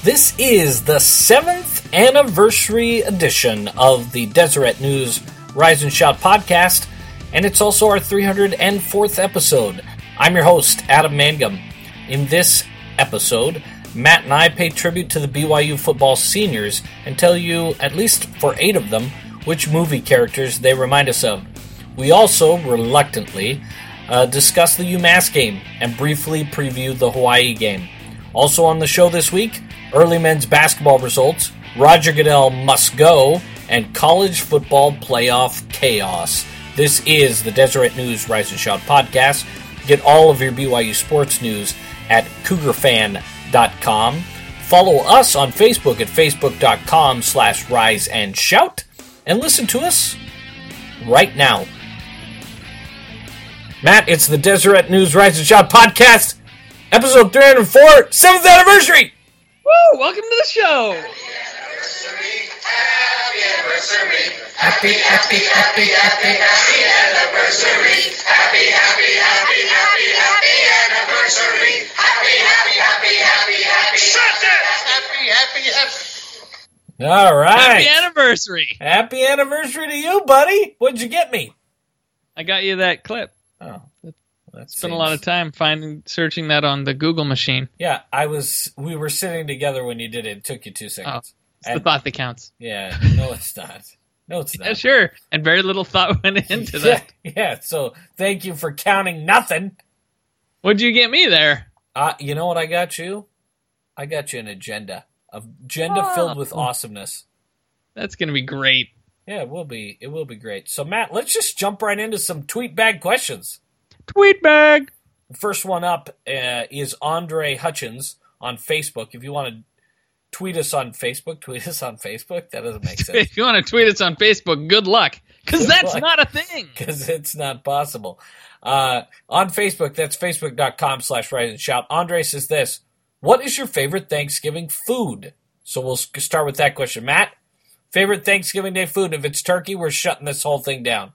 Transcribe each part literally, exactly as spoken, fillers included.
This is the seventh anniversary edition of the Deseret News Rise and Shout podcast, and it's also our three hundred fourth episode. I'm your host, Adam Mangum. In this episode, Matt and I pay tribute to the B Y U football seniors and tell you, at least for eight of them, which movie characters they remind us of. We also, reluctantly, uh, discuss the UMass game and briefly preview the Hawaii game. Also on the show this week, early men's basketball results, Roger Goodell must go, and college football playoff chaos. This is the Deseret News Rise and Shout podcast. Get all of your B Y U sports news at cougar fan dot com. Follow us on Facebook at facebook.com slash rise and shout. And listen to us right now. Matt, it's the Deseret News Rise and Shout podcast, episode three hundred four, seventh anniversary! Woo! Welcome to the show! Happy anniversary! Happy, happy, happy, happy, happy anniversary! Happy, happy, happy, happy, happy anniversary! Happy, happy, happy, happy, happy. Shut it! Happy, happy, happy. All right. Happy anniversary! Happy anniversary to you, buddy. What'd you get me? I got you that clip. Oh, that's Spent a lot of time finding, searching that on the Google machine. Yeah, I was. We were sitting together when you did it. It took you two Oh, seconds. it's the thought that counts. Yeah, no, it's not. No, it's not. Yeah, sure. And very little thought went into that. Yeah, yeah, so thank you for counting nothing. What'd you get me there? Uh, you know what I got you? I got you an agenda. An agenda Oh. filled with awesomeness. That's going to be great. Yeah, it will be. It will be great. So, Matt, let's just jump right into some tweet bag questions. Tweet bag! The first one up uh, is Andre Hutchins on Facebook. If you want to tweet us on Facebook, tweet us on Facebook. That doesn't make sense. If you want to tweet us on Facebook, good luck. Because Good that's luck. not a thing. Because it's not possible. Uh, on Facebook, that's facebook.com slash rise and shout. Andre says this: what is your favorite Thanksgiving food? So we'll start with that question. Matt, favorite Thanksgiving Day food? If it's turkey, we're shutting this whole thing down.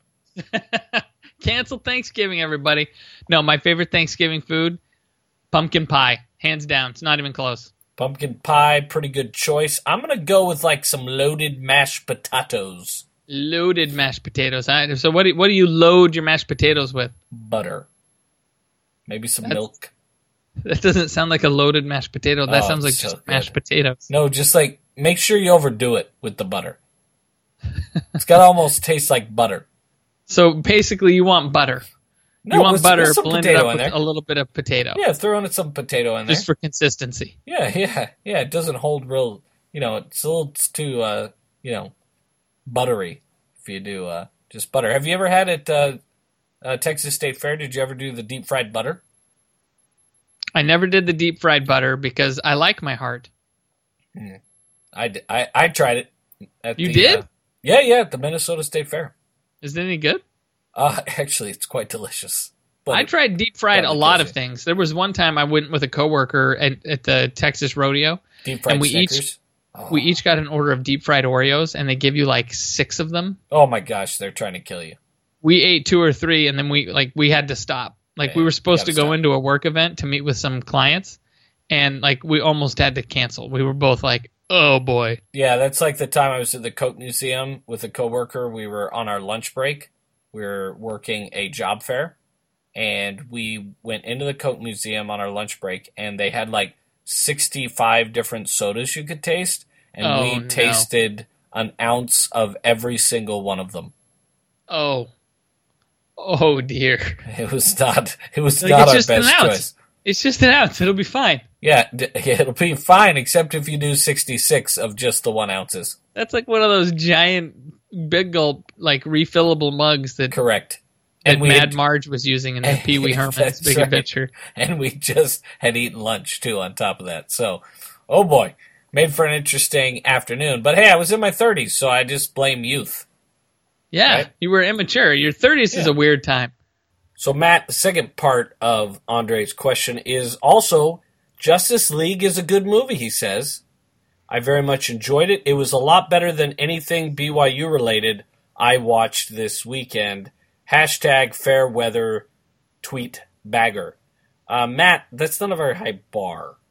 Cancel Thanksgiving, everybody. No, my favorite Thanksgiving food, pumpkin pie. Hands down. It's not even close. Pumpkin pie, pretty good choice. I'm going to go with like some loaded mashed potatoes. Loaded mashed potatoes. Huh? So what do, what do you load your mashed potatoes with? Butter. Maybe some That's- milk. That doesn't sound like a loaded mashed potato. That Oh, sounds like it's so just good. mashed potatoes. No, just like, make sure you overdo it with the butter. It's got to almost taste like butter. So basically, you want butter. No, you want with- butter with some blended potato up in with there. a little bit of potato. Yeah, throw in some potato in there. Just for consistency. Yeah, yeah, yeah. It doesn't hold real, you know, it's a little it's too, uh, you know, buttery if you do uh, just butter. Have you ever had it uh, uh, Texas State Fair? Did you ever do the deep fried butter? I never did the deep fried butter because I like my heart. I, d- I, I tried it. At You the, did? Uh, yeah, yeah, at the Minnesota State Fair. Is it any good? Uh, actually, it's quite delicious. But I tried deep fried a probably lot kills of you. things. There was one time I went with a coworker at, at the Texas Rodeo. deep fried and we each- Snickers. Oh. We each got an order of deep fried Oreos, and they give you like six of them. Oh my gosh, they're trying to kill you. We ate two or three, and then we like we had to stop. Like Yeah, we were you supposed to gotta go stop. into a work event to meet with some clients, and like we almost had to cancel. We were both like, "Oh boy." Yeah, that's like the time I was at the Coke Museum with a coworker. We were on our lunch break. We were working a job fair, and we went into the Coke Museum on our lunch break, and they had like sixty-five different sodas you could taste, and Oh, we no. tasted an ounce of every single one of them. Oh. Oh dear. It was not. It was Like, not it's our just an best ounce. choice. It's just an ounce. It'll be fine. Yeah, d- it'll be fine, except if you do sixty-six of just the one ounces. That's like one of those giant, big gulp, like refillable mugs that, Correct. that we Mad had- Marge was using in the Pee Wee Herman's That's Big right. Adventure. And we just had eaten lunch, too, on top of that. So, oh boy, made for an interesting afternoon. But hey, I was in my thirties, so I just blame youth. Yeah, Right? you were immature. Your thirties is Yeah. a weird time. So, Matt, the second part of Andre's question is also Justice League is a good movie, he says. I very much enjoyed it. It was a lot better than anything B Y U related I watched this weekend. Hashtag fair weather tweet bagger. Uh, Matt, that's not a very high bar.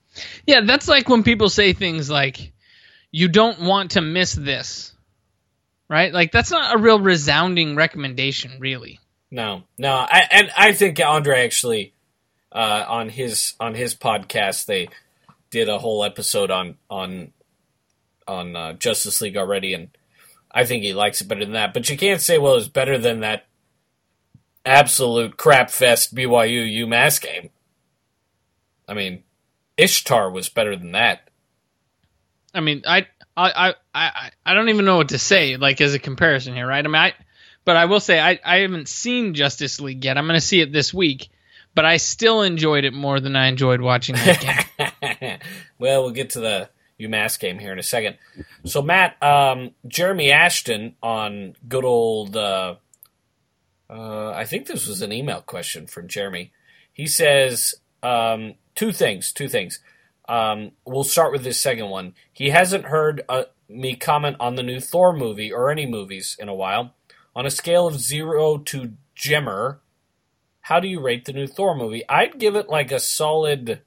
Yeah, that's like when people say things like, you don't want to miss this, right? Like, that's not a real resounding recommendation, really. No, no. I, and I think Andre actually, uh, on his on his podcast, they did a whole episode on on on uh, Justice League already, and I think he likes it better than that. But you can't say, well, it's better than that absolute crap fest B Y U UMass game. I mean, Ishtar was better than that. I mean, I, I, I, I don't even know what to say, like, as a comparison here, right? I mean, I, but I will say I, I haven't seen Justice League yet. I'm going to see it this week, but I still enjoyed it more than I enjoyed watching that game. Well, we'll get to the UMass game here in a second. So, Matt, um, Jeremy Ashton on good old, uh, uh, I think this was an email question from Jeremy. He says um, two things, two things. Um, we'll start with this second one. He hasn't heard uh, me comment on the new Thor movie or any movies in a while. On a scale of zero to Jemmer, how do you rate the new Thor movie? I'd give it like a solid,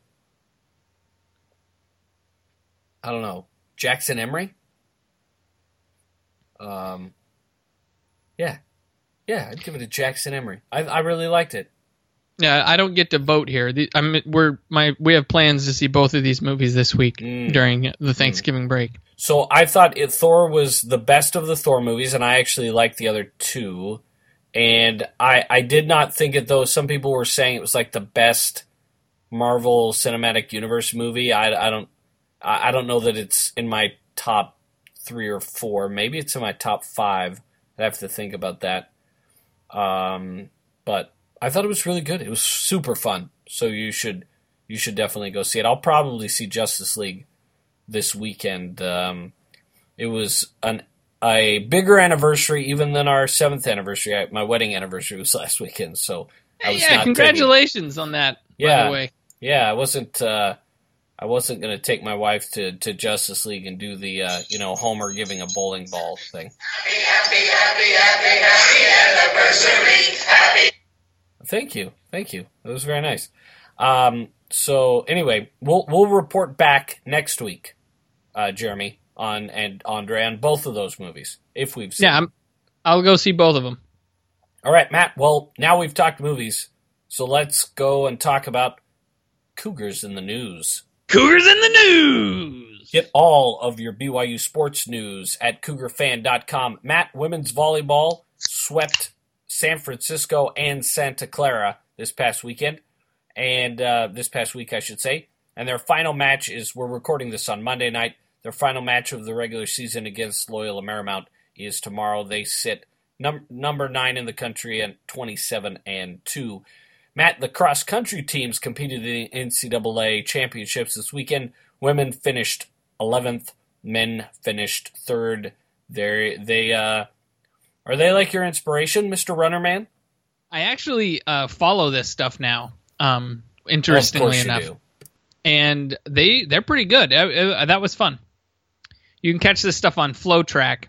I don't know, Jackson Emery? Um, yeah. Yeah, I'd give it a Jackson Emery. I, I really liked it. Yeah, I don't get to vote here. The, I'm we're my we have plans to see both of these movies this week Mm. during the Thanksgiving Mm. break. So I thought it, Thor was the best of the Thor movies, and I actually liked the other two. And I I did not think it, though. Some people were saying it was like the best Marvel Cinematic Universe movie. I, I don't I I don't know that it's in my top three or four. Maybe it's in my top five. I'd have to think about that. Um, but I thought it was really good. It was super fun. So you should you should definitely go see it. I'll probably see Justice League this weekend. Um, it was an a bigger anniversary even than our seventh anniversary. I, my wedding anniversary was last weekend, so I was yeah, not congratulations taking, on that. Yeah, by the way. Yeah, I wasn't. Uh, I wasn't going to take my wife to, to Justice League and do the uh, you know Homer giving a bowling ball thing. Happy, happy, happy, happy, happy anniversary. Happy. Thank you, thank you. That was very nice. Um, so anyway, we'll we'll report back next week, uh, Jeremy, on and Andre on both of those movies if we've seen. Yeah, I'm, I'll go see both of them. All right, Matt. Well, now we've talked movies, so let's go and talk about Cougars in the news. Cougars in the news! Get all of your B Y U sports news at cougar fan dot com. Matt, women's volleyball swept San Francisco and Santa Clara this past weekend, and uh, this past week, I should say. And their final match is, we're recording this on Monday night, their final match of the regular season against Loyola Marymount is tomorrow. They sit num- number nine in the country at twenty-seven and two. Matt, the cross-country teams competed in the N C double A championships this weekend. Women finished eleventh. Men finished third. They they uh, are they like your inspiration, Mister Runner Man? I actually uh, follow this stuff now. Um, interestingly Of course enough, you do. and they they're pretty good. Uh, uh, that was fun. You can catch this stuff on Flow Track.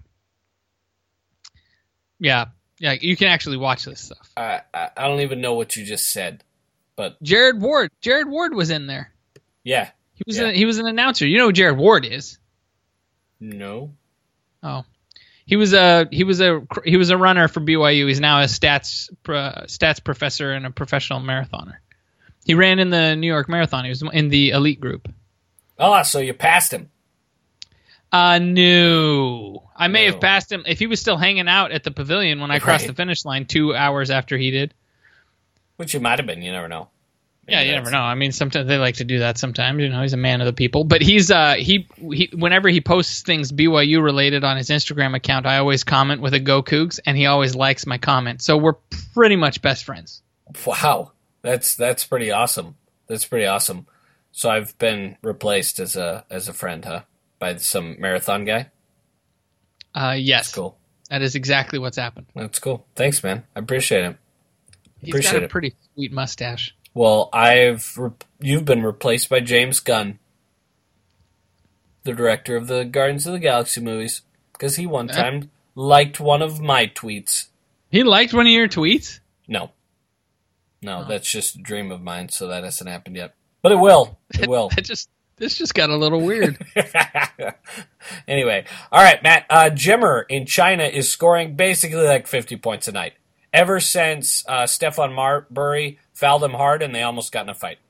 Yeah. Yeah, you can actually watch this stuff. I, I I don't even know what you just said, but Jared Ward, Jared Ward was in there. yeah, He was yeah. a, he was an announcer. You know who Jared Ward is? No. Oh, he was a he was a he was a runner for B Y U. He's now a stats uh, stats professor and a professional marathoner. He ran in the New York Marathon. He was in the elite group. Oh, so you passed him. Uh, no. I may No. have passed him if he was still hanging out at the pavilion when I crossed Right. the finish line two hours after he did. Which you might have been. You never know. Yeah, Maybe you never that's- know. I mean, sometimes they like to do that. Sometimes, you know, he's a man of the people. But he's uh he he whenever he posts things B Y U related on his Instagram account, I always comment with a Go Cougs, and he always likes my comment. So we're pretty much best friends. Wow, that's that's pretty awesome. That's pretty awesome. So I've been replaced as a as a friend, huh? By some marathon guy. Uh, yes, That's cool. that is exactly what's happened. That's cool. Thanks, man. I appreciate it. He's Appreciate got a it. pretty sweet mustache. Well, I've re- you've been replaced by James Gunn, the director of the Guardians of the Galaxy movies, because he one Yeah. time liked one of my tweets. He liked one of your tweets. No, no, Oh. that's just a dream of mine, so that hasn't happened yet. But it will. It will. That just This just got a little weird. Anyway, all right, Matt. Uh, Jimmer in China is scoring basically like fifty points a night. Ever since uh, Stephon Marbury fouled him hard and they almost got in a fight.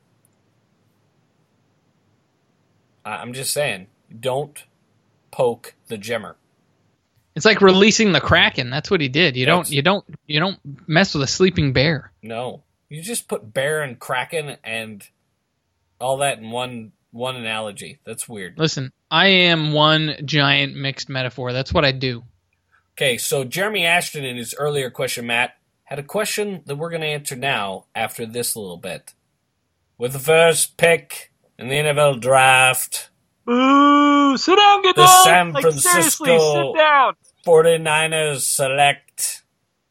I'm just saying, don't poke the Jimmer. It's like releasing the Kraken. That's what he did. You That's, don't you don't you don't mess with a sleeping bear. No. You just put bear and Kraken and all that in one one analogy. That's weird. Listen, I am one giant mixed metaphor. That's what I do. Okay, so Jeremy Ashton in his earlier question, Matt, had a question that we're going to answer now after this little bit. With the first pick in the N F L draft, Ooh, sit down, get the down. San like, Francisco sit down. forty-niners select.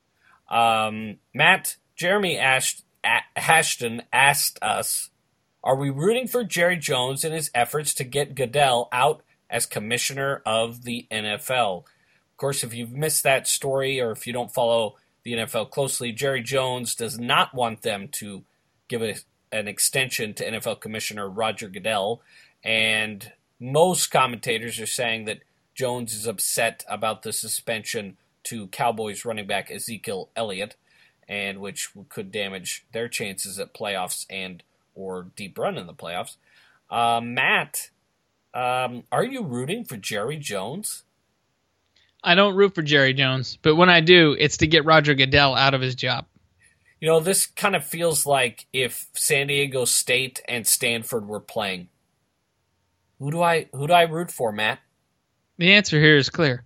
Um, Matt, Jeremy Ash- Ashton asked us, are we rooting for Jerry Jones in his efforts to get Goodell out as commissioner of the N F L? Of course, if you've missed that story or if you don't follow the N F L closely, Jerry Jones does not want them to give a, an extension to N F L Commissioner Roger Goodell, and most commentators are saying that Jones is upset about the suspension to Cowboys running back Ezekiel Elliott, and which could damage their chances at playoffs and or deep run in the playoffs. Uh, Matt, um, are you rooting for Jerry Jones? I don't root for Jerry Jones, but when I do, it's to get Roger Goodell out of his job. You know, this kind of feels like if San Diego State and Stanford were playing. Who do I who do I root for, Matt? The answer here is clear.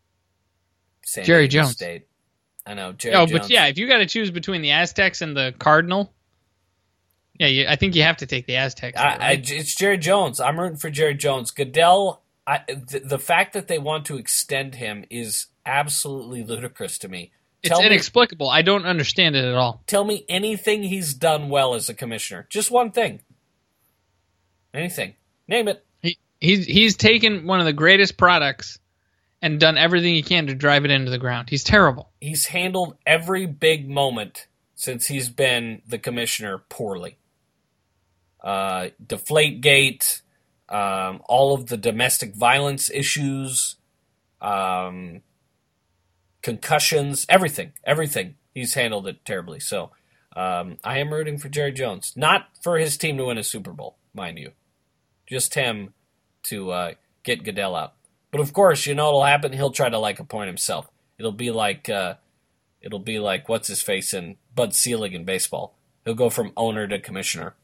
San Jerry Diego Jones. State. I know, Jerry Oh, Jones. but yeah, if you got to choose between the Aztecs and the Cardinal, yeah, you, I think you have to take the Aztecs. I, right? I, it's Jerry Jones. I'm rooting for Jerry Jones. Goodell, I, the, the fact that they want to extend him is absolutely ludicrous to me. It's Tell me, inexplicable. I don't understand it at all. tell me anything he's done well as a commissioner. Just one thing. Anything. Name it. He, he's he's taken one of the greatest products and done everything he can to drive it into the ground. He's terrible. He's handled every big moment since he's been the commissioner poorly. Uh, Deflategate, um, all of the domestic violence issues, um, concussions, everything, everything. He's handled it terribly. So um, I am rooting for Jerry Jones. Not for his team to win a Super Bowl, mind you. Just him to uh, get Goodell out. But of course, you know what'll happen? He'll try to like appoint himself. It'll be like uh, it'll be like what's his face in Bud Selig in baseball. He'll go from owner to commissioner.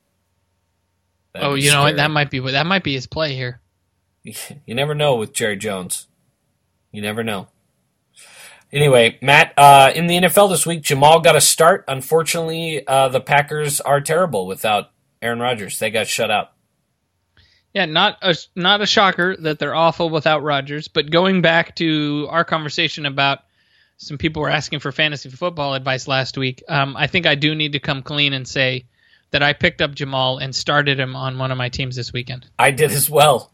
That'd oh, be you know scary. what? That might be that might be his play here. You never know with Jerry Jones. You never know. Anyway, Matt, uh, in the N F L this week, Jamal got a start. Unfortunately, uh, the Packers are terrible without Aaron Rodgers. They got shut out. Yeah, not a not a shocker that they're awful without Rodgers. But going back to our conversation about some people were asking for fantasy football advice last week, um, I think I do need to come clean and say that I picked up Jamal and started him on one of my teams this weekend. I did as well.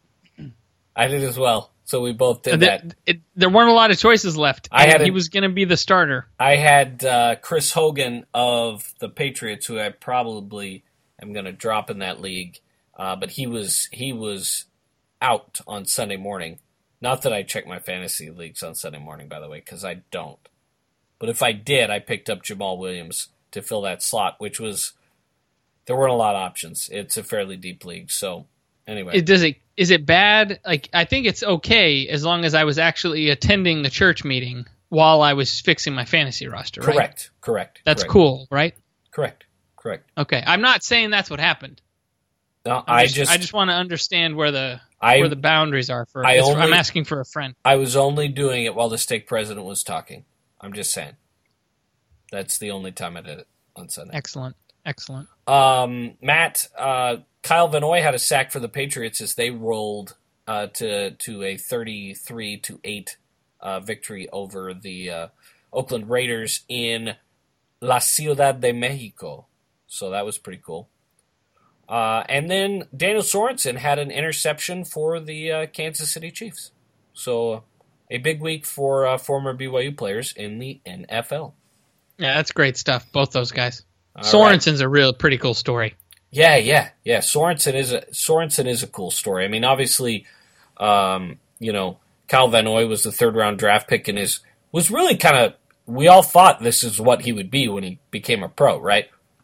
I did as well. So we both did There, that. it, there weren't a lot of choices left. I and had he a- was going to be the starter. I had uh, Chris Hogan of the Patriots, who I probably am going to drop in that league. Uh, but he was he was out on Sunday morning. Not that I check my fantasy leagues on Sunday morning, by the way, because I don't. But if I did, I picked up Jamal Williams to fill that slot, which was there weren't a lot of options. It's a fairly deep league, so anyway. It, does it is it bad? Like I think it's okay as long as I was actually attending the church meeting while I was fixing my fantasy roster. Right? Correct, correct. That's correct. cool, right? Correct, correct. Okay, I'm not saying that's what happened. No, I'm I just, just I just want to understand where the I- where the boundaries are. For I it's- only- I'm asking for a friend. I was only doing it while the stake president was talking. I'm just saying. That's the only time I did it on Sunday. Excellent, excellent. Um, Matt, uh, Kyle Van Noy had a sack for the Patriots as they rolled uh, to to a thirty-three to eight uh, victory over the uh, Oakland Raiders in La Ciudad de Mexico. So that was pretty cool. Uh, and then Daniel Sorensen had an interception for the uh, Kansas City Chiefs. So a big week for uh, former B Y U players in the N F L. Yeah, that's great stuff. Both those guys. All Sorensen's a real pretty cool story. Yeah, yeah, yeah. Sorensen is a Sorensen is a cool story. I mean, obviously, um, you know, Kyle Van Noy was the third round draft pick and is was really kind of. We all thought this is what he would be when he became a pro, right?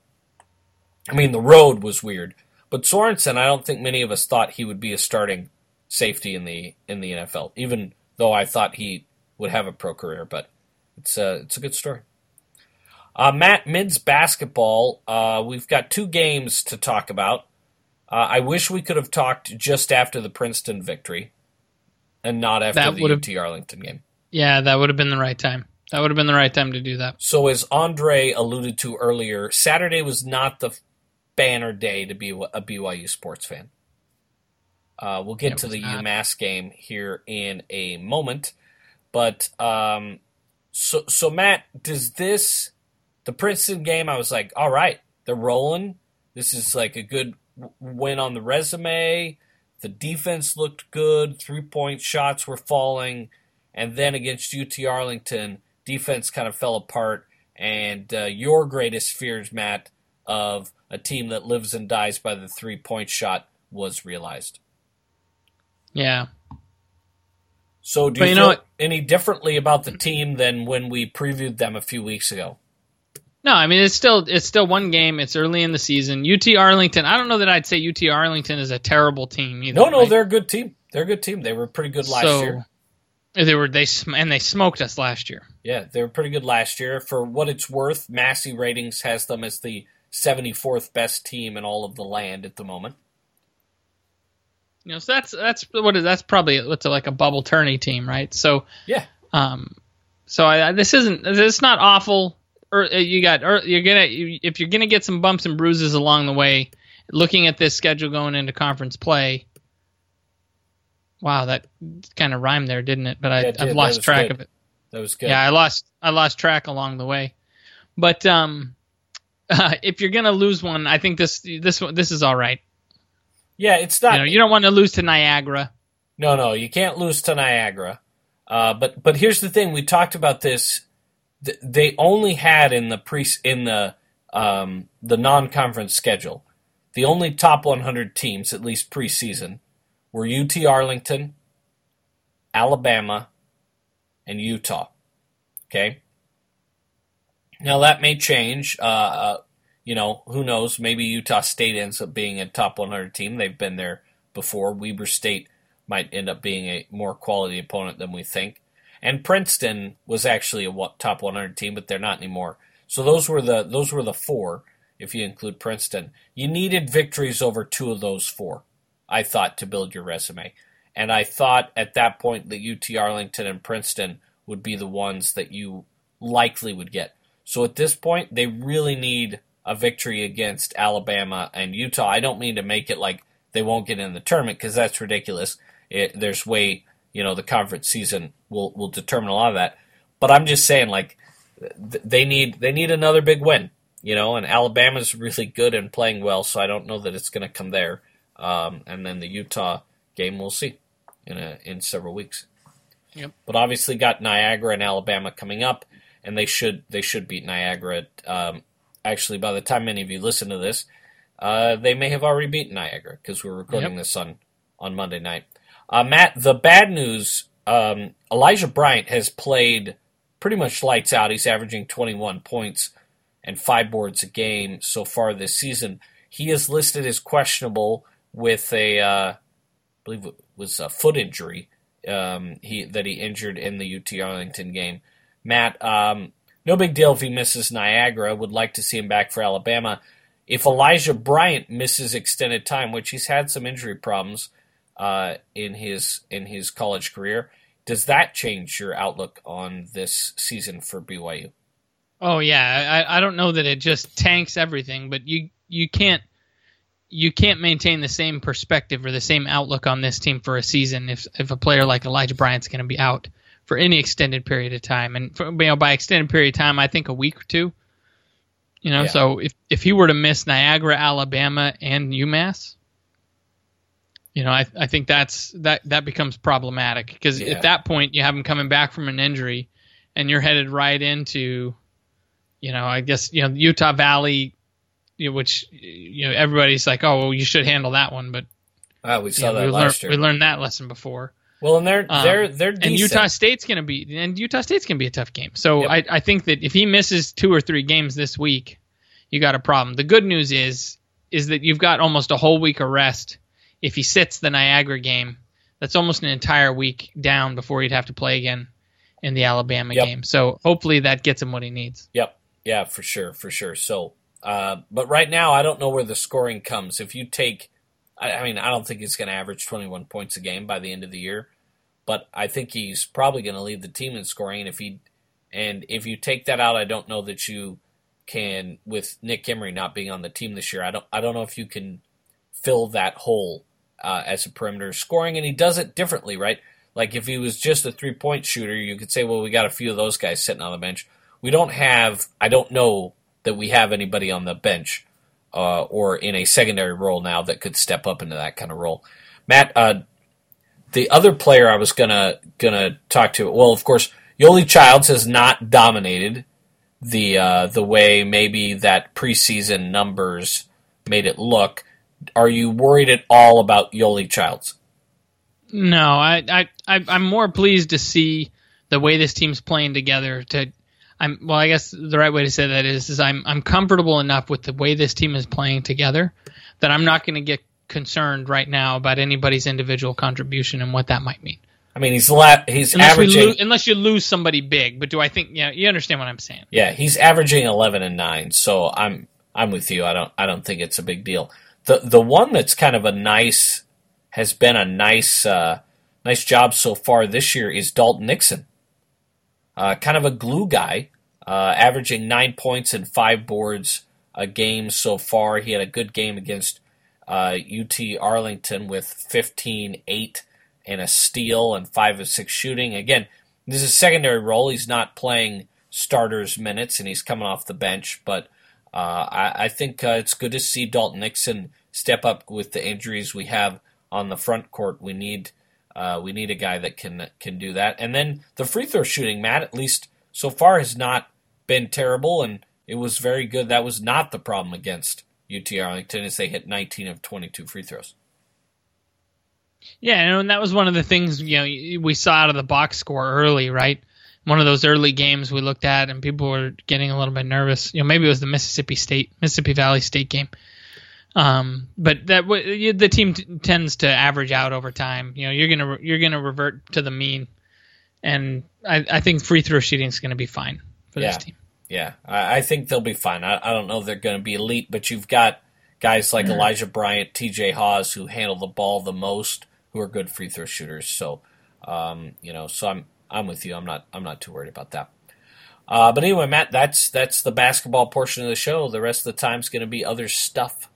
I mean, the road was weird, but Sorensen, I don't think many of us thought he would be a starting safety in the in the N F L. Even though I thought he would have a pro career, but it's a it's a good story. Uh, Matt, Mids basketball, uh, we've got two games to talk about. Uh, I wish we could have talked just after the Princeton victory and not after That the would've- U T Arlington game. Yeah, that would have been the right time. That would have been the right time to do that. So as Andre alluded to earlier, Saturday was not the banner day to be a B Y U sports fan. Uh, we'll get It to was the not. UMass game here in a moment. But um, so, so, Matt, does this... The Princeton game, I was like, all right, they're rolling. This is like a good w- win on the resume. The defense looked good. Three-point shots were falling. And then against U T Arlington, defense kind of fell apart. And uh, your greatest fears, Matt, of a team that lives and dies by the three-point shot was realized. Yeah. So do But you, you feel know what? any differently about the team than when we previewed them a few weeks ago? No, I mean it's still it's still one game. It's early in the season. U T Arlington. I don't know that I'd say U T Arlington is a terrible team either. No, no, right? they're a good team. They're a good team. They were pretty good last so, year. They were they sm- and they smoked us last year. Yeah, they were pretty good last year. For what it's worth, Massey Ratings has them as the seventy-fourth best team in all of the land at the moment. You know, so that's that's what is that's probably what's like a bubble tourney team, right? So Yeah. um, so I, I, this isn't it's not awful. Or you got or you're gonna you, if you're gonna get some bumps and bruises along the way. Looking at this schedule going into conference play. Wow, that kind of rhymed there, didn't it? But I, Yeah, it did. I've That lost was track good. of it. That was good. Yeah, I lost I lost track along the way. But um, uh, if you're gonna lose one, I think this this one this is all right. Yeah, it's not. You know, you don't want to lose to Niagara. No, no, you can't lose to Niagara. Uh, but but here's the thing: we talked about this. Th- They only had in the pre in the um, the non-conference schedule, the only top one hundred teams, at least preseason, were U T Arlington, Alabama, and Utah. Okay. Now that may change. Uh, uh, you know, who knows? Maybe Utah State ends up being a top one hundred team. They've been there before. Weber State might end up being a more quality opponent than we think. And Princeton was actually a wa- top one hundred team, but they're not anymore. So those were the those were the four, if you include Princeton. You needed victories over two of those four, I thought, to build your resume. And I thought at that point that U T Arlington and Princeton would be the ones that you likely would get. So at this point, they really need a victory against Alabama and Utah. I don't mean to make it like they won't get in the tournament, because that's ridiculous. It, there's way, you know, the conference season will will determine a lot of that. But I'm just saying, like, th- they need they need another big win, you know. And Alabama's really good and playing well, so I don't know that it's going to come there. Um, and then the Utah game, we'll see in a, in several weeks. Yep. But obviously, got Niagara and Alabama coming up, and they should they should beat Niagara. Um, actually, by the time many of you listen to this, uh, they may have already beaten Niagara, because we're recording Yep. this on on Monday night. Uh, Matt, the bad news, um, Elijah Bryant has played pretty much lights out. He's averaging twenty-one points and five boards a game so far this season. He is listed as questionable with a, uh, I believe it was a foot injury um, he that he injured in the U T Arlington game. Matt, um, no big deal if he misses Niagara. Would like to see him back for Alabama. If Elijah Bryant misses extended time, which he's had some injury problems, Uh, in his in his college career, does that change your outlook on this season for B Y U? Oh yeah, I, I don't know that it just tanks everything, but you you can't you can't maintain the same perspective or the same outlook on this team for a season if if a player like Elijah Bryant's going to be out for any extended period of time. And for, you know, by extended period of time, I think a week or two. You know, Yeah. so if if he were to miss Niagara, Alabama, and UMass, you know, I I think that's that that becomes problematic, because Yeah. at that point you have him coming back from an injury, and you're headed right into, you know, I guess, you know, Utah Valley, you know, which you know everybody's like, oh, well, you should handle that one, but uh, we saw you know, that we last learned, year. We learned that lesson before. Well, and they're Um, they're they're decent. And Utah State's going to be and Utah State's going to be a tough game. So Yep. I, I think that if he misses two or three games this week, you got a problem. The good news is is that you've got almost a whole week of rest. If he sits the Niagara game, that's almost an entire week down before he'd have to play again in the Alabama Yep. game. So hopefully that gets him what he needs. Yep. Yeah, for sure, for sure. So, uh, but right now, I don't know where the scoring comes. If you take, I, I mean, I don't think he's going to average twenty-one points a game by the end of the year, but I think he's probably going to lead the team in scoring. And if he, and if you take that out, I don't know that you can, with Nick Emery not being on the team this year, I don't, I don't know if you can fill that hole uh, as a perimeter scoring. And he does it differently, right? Like if he was just a three-point shooter, you could say, well, we got a few of those guys sitting on the bench. We don't have, I don't know that we have anybody on the bench uh, or in a secondary role now that could step up into that kind of role. Matt, uh, the other player I was gonna gonna talk to, well, of course, Yoli Childs has not dominated the uh, the way maybe that preseason numbers made it look. Are you worried at all about Yoli Childs? No, I, I, I I'm more pleased to see the way this team's playing together. To, I'm well, I guess the right way to say that is, is I'm I'm comfortable enough with the way this team is playing together that I'm not going to get concerned right now about anybody's individual contribution and what that might mean. I mean, he's la- he's unless averaging we lo- unless you lose somebody big. But do I think? Yeah, you understand what I'm saying? Yeah, he's averaging eleven and nine. So I'm I'm with you. I don't I don't think it's a big deal. The the one that's kind of a nice has been a nice uh, nice job so far this year is Dalton Nixon. Uh, kind of a glue guy, uh, averaging nine points and five boards a game so far. He had a good game against uh, U T Arlington with fifteen, eight, and a steal and five of six shooting. Again, this is a secondary role. He's not playing starters minutes, and he's coming off the bench. But uh, I, I think uh, it's good to see Dalton Nixon step up with the injuries we have on the front court. We need uh, we need a guy that can can do that. And then the free throw shooting, Matt, at least so far, has not been terrible, and it was very good. That was not the problem against U T Arlington, as they hit nineteen of twenty-two free throws. Yeah, and that was one of the things, you know, we saw out of the box score early, right? One of those early games we looked at, and people were getting a little bit nervous. You know, maybe it was the Mississippi State, Mississippi Valley State game. Um, but that the team t- tends to average out over time. You know, you're gonna you're gonna revert to the mean, and I, I think free throw shooting is gonna be fine for yeah. this team. Yeah, I, I think they'll be fine. I, I don't know if they're going to be elite, but you've got guys like mm-hmm. Elijah Bryant, T J Haws, who handle the ball the most, who are good free throw shooters. So, um, you know, so I'm I'm with you. I'm not I'm not too worried about that. Uh, but anyway, Matt, that's that's the basketball portion of the show. The rest of the time's going to be other stuff.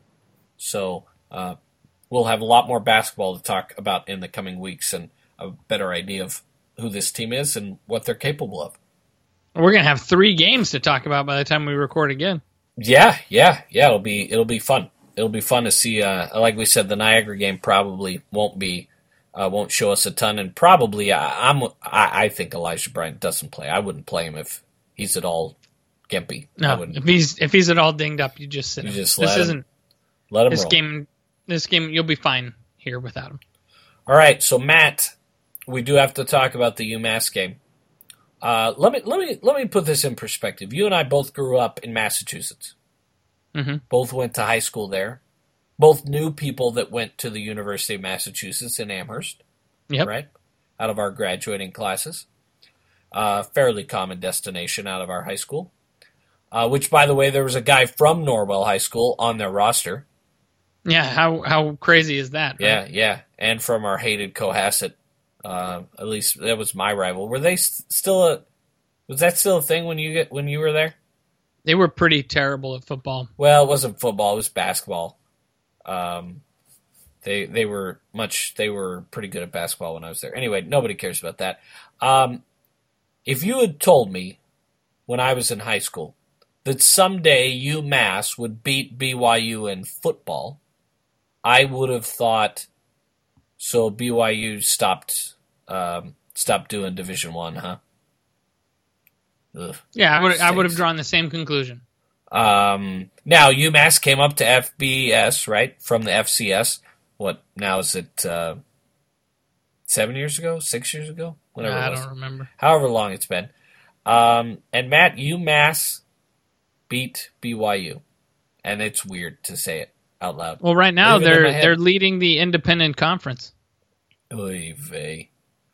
So uh, we'll have a lot more basketball to talk about in the coming weeks and a better idea of who this team is and what they're capable of. We're going to have three games to talk about by the time we record again. Yeah, yeah, yeah. It'll be it'll be fun. It'll be fun to see. Uh, like we said, the Niagara game probably won't be uh, won't show us a ton, and probably I, I'm I, I think Elijah Bryant doesn't play. I wouldn't play him if he's at all gimpy. No, if he's if he's at all dinged up, you just sit you him. Just this let isn't him, let him this roll. game. This game, you'll be fine here without him. All right, so Matt, we do have to talk about the UMass game. Uh, let me let me let me put this in perspective. You and I both grew up in Massachusetts. Mm-hmm. Both went to high school there. Both knew people that went to the University of Massachusetts in Amherst. Yep. Right? Out of our graduating classes. Uh, fairly common destination out of our high school. Uh, which, by the way, there was a guy from Norwell High School on their roster. Yeah, how how crazy is that? Right? Yeah, yeah. And from our hated Cohasset. Uh, at least that was my rival. Were they st- still a... Was that still a thing when you get when you were there? They were pretty terrible at football. Well, it wasn't football. It was basketball. Um, they they were much. They were pretty good at basketball when I was there. Anyway, nobody cares about that. Um, if you had told me when I was in high school that someday UMass would beat B Y U in football, I would have thought. So B Y U stopped um, stopped doing Division One, huh? Ugh, yeah, I would I would have stinks. drawn the same conclusion. Um, now, UMass came up to F B S, right, from the F C S. What, now is it uh, seven years ago, six years ago? Whatever I it was. don't remember. However long it's been. Um, and Matt, UMass beat B Y U. And it's weird to say it out loud. Well, right now Even in my they're head. they're leading the independent conference. Oy vey.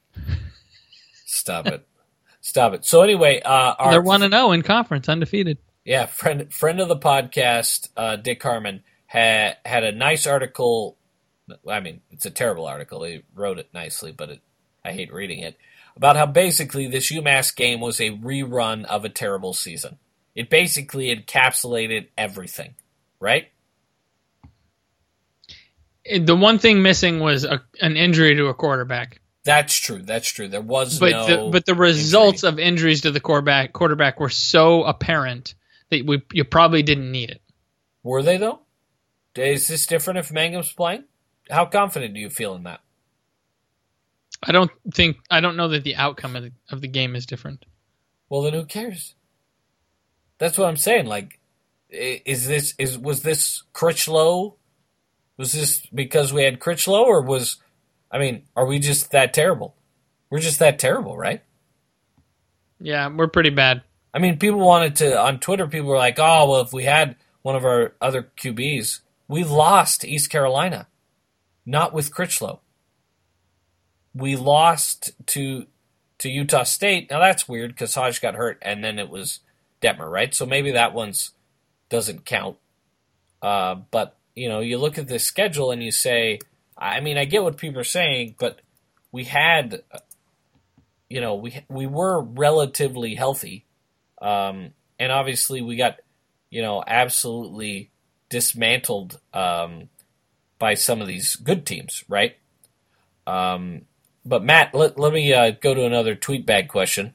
Stop it. Stop it. So anyway, uh, our, They're one and zero in conference, undefeated. yeah, friend friend of the podcast, uh, Dick Harmon, had had a nice article. I mean, it's a terrible article. He wrote it nicely, but it, I hate reading it, about how basically this UMass game was a rerun of a terrible season. It basically encapsulated everything, right? The one thing missing was a, an injury to a quarterback. That's true. That's true. There was But no the, but the results injury. of injuries to the quarterback quarterback were so apparent that we you probably didn't need it. Were they, though? Is this different if Mangum's playing? How confident do you feel in that? I don't think I don't know that the outcome of the, of the game is different. Well, then who cares? That's what I'm saying. Like, i- is this is was this Critchlow? Was this because we had Critchlow, or was, I mean, are we just that terrible? We're just that terrible, right? Yeah, we're pretty bad. I mean, people wanted to, on Twitter, people were like, oh, well, if we had one of our other Q Bs, we lost to East Carolina. Not with Critchlow. We lost to to Utah State. Now, that's weird because Hodge got hurt, and then it was Detmer, right? So maybe that one's doesn't count. Uh, but, you know, you look at this schedule and you say, I mean, I get what people are saying, but we had, you know, we we were relatively healthy. Um, and obviously we got, you know, absolutely dismantled um, by some of these good teams, right? Um, but Matt, let, let me uh, go to another tweet bag question.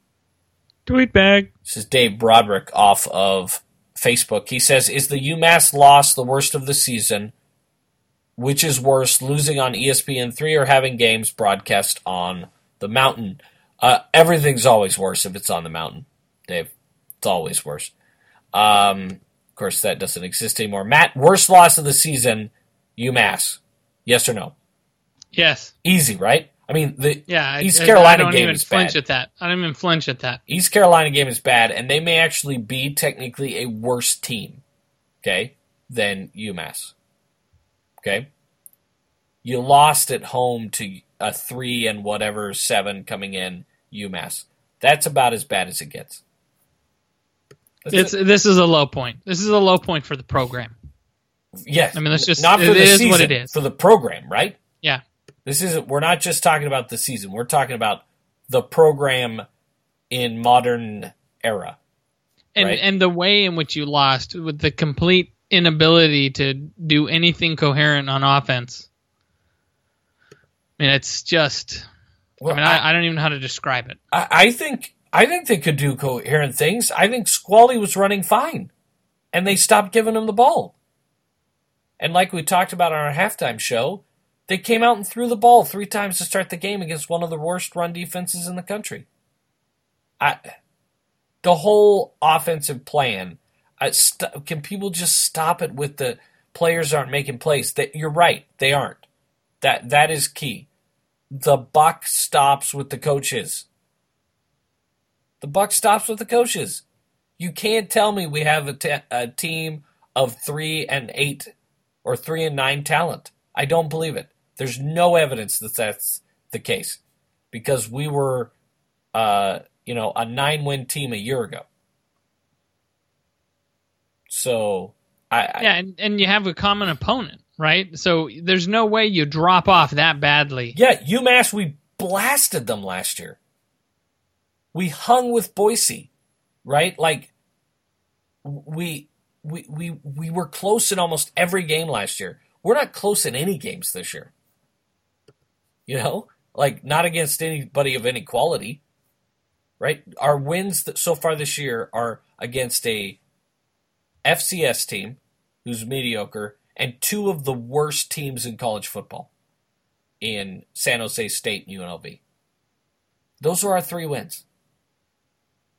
Tweet bag. This is Dave Broderick off of Facebook. He says, is the UMass loss the worst of the season? Which is worse, losing on E S P N three or having games broadcast on the mountain? Uh, everything's always worse if it's on the mountain, Dave. It's always worse. Um, of course, that doesn't exist anymore. Matt, worst loss of the season, UMass. Yes or no? Yes. Easy, right? I mean, the Yeah. East I, Carolina I don't game even is flinch bad. at that. I don't even flinch at that. East Carolina game is bad, and they may actually be technically a worse team, okay, than UMass. Okay? You lost at home to a three and whatever, seven coming in UMass. That's about as bad as it gets. That's It's it. this is a low point. This is a low point for the program. Yes. I mean, let's just- not for it the is season, what it is. for the program, right? Yeah. This isn't. We're not just talking about the season. We're talking about the program in modern era. And Right. and the way in which you lost with the complete inability to do anything coherent on offense. I mean, it's just. Well, I mean, I, I don't even know how to describe it. I, I think I think they could do coherent things. I think Squally was running fine, and they stopped giving him the ball. And like we talked about on our halftime show, they came out and threw the ball three times to start the game against one of the worst run defenses in the country. I, the whole offensive plan, I, st- can people just stop it with the players aren't making plays? That you're right, they aren't. That that is key. The buck stops with the coaches. The buck stops with the coaches. You can't tell me we have a, te- a team of three and eight or three and nine talent. I don't believe it. There's no evidence that that's the case because we were, uh, you know, a nine-win team a year ago. So, I, I Yeah, and, and you have a common opponent, right? So there's no way you drop off that badly. yeah, UMass, we blasted them last year. We hung with Boise, right? Like we we we we were close in almost every game last year. We're not close in any games this year. You know, like not against anybody of any quality, right? Our wins th- so far this year are against a F C S team who's mediocre and two of the worst teams in college football in San Jose State and U N L V. Those are our three wins.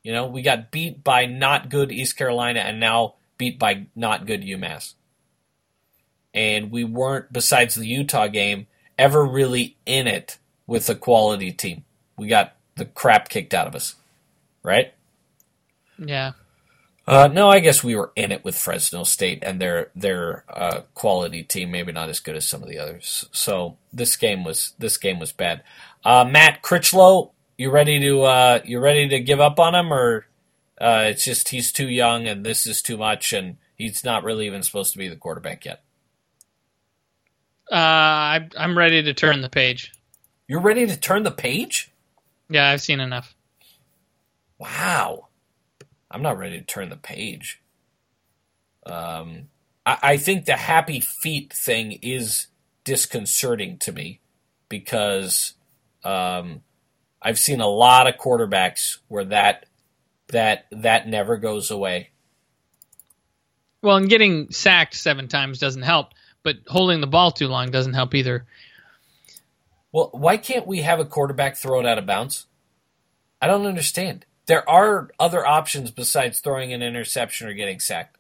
You know, we got beat by not good East Carolina and now beat by not good UMass. And we weren't, besides the Utah game, ever really in it with a quality team. We got the crap kicked out of us, right? Yeah. Uh, no, I guess we were in it with Fresno State and their their uh, quality team, maybe not as good as some of the others. So this game was this game was bad. Uh, Matt Critchlow, you ready to uh, you ready to give up on him, or uh, it's just he's too young and this is too much, and he's not really even supposed to be the quarterback yet? Uh, I, I'm ready to turn the page. You're ready to turn the page? Yeah, I've seen enough. Wow. I'm not ready to turn the page. Um, I, I think the happy feet thing is disconcerting to me because um, I've seen a lot of quarterbacks where that that that never goes away. Well, and getting sacked seven times doesn't help, but holding the ball too long doesn't help either. Well, why can't we have a quarterback throw it out of bounds? I don't understand. There are other options besides throwing an interception or getting sacked.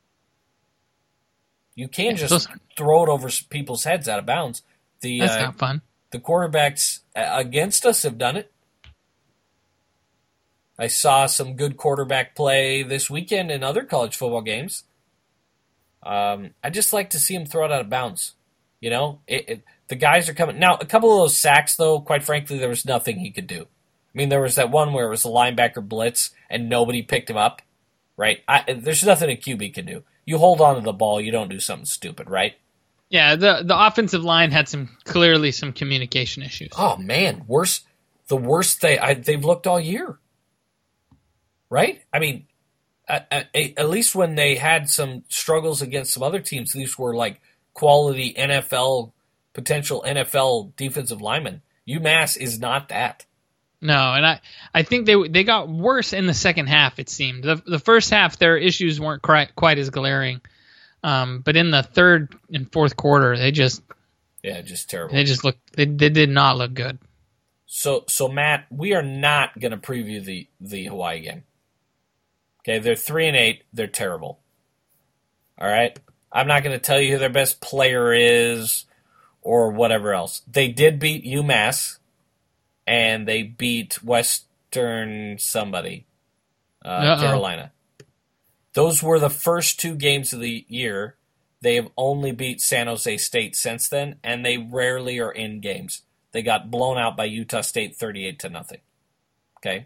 You can Yeah, just those- throw it over people's heads out of bounds. The That's uh, not fun. the quarterbacks against us have done it. I saw some good quarterback play this weekend in other college football games. Um, I just like to see him throw it out of bounds. You know, it, it, the guys are coming. Now, a couple of those sacks, though, quite frankly, there was nothing he could do. I mean, there was that one where it was a linebacker blitz and nobody picked him up, right? I, there's nothing a Q B can do. You hold on to the ball, you don't do something stupid, right? Yeah, the the offensive line had some clearly some communication issues. Oh, man, worse, the worst they, I, they've looked all year, right? I mean, at, at, at least when they had some struggles against some other teams, these were like quality N F L, potential N F L defensive linemen. UMass is not that. No, and I, I think they they got worse in the second half, it seemed. The the first half, their issues weren't quite, quite as glaring. Um, but in the third and fourth quarter, they just Yeah, just terrible. they just looked they, they did not look good. So, so Matt, we are not going to preview the, the Hawaii game. Okay, they're three and eight. They're terrible. All right, I'm not going to tell you who their best player is or whatever else. They did beat UMass, and they beat Western somebody, uh, Carolina. Those were the first two games of the year. They have only beat San Jose State since then, and they rarely are in games. They got blown out by Utah State thirty-eight to nothing. Okay?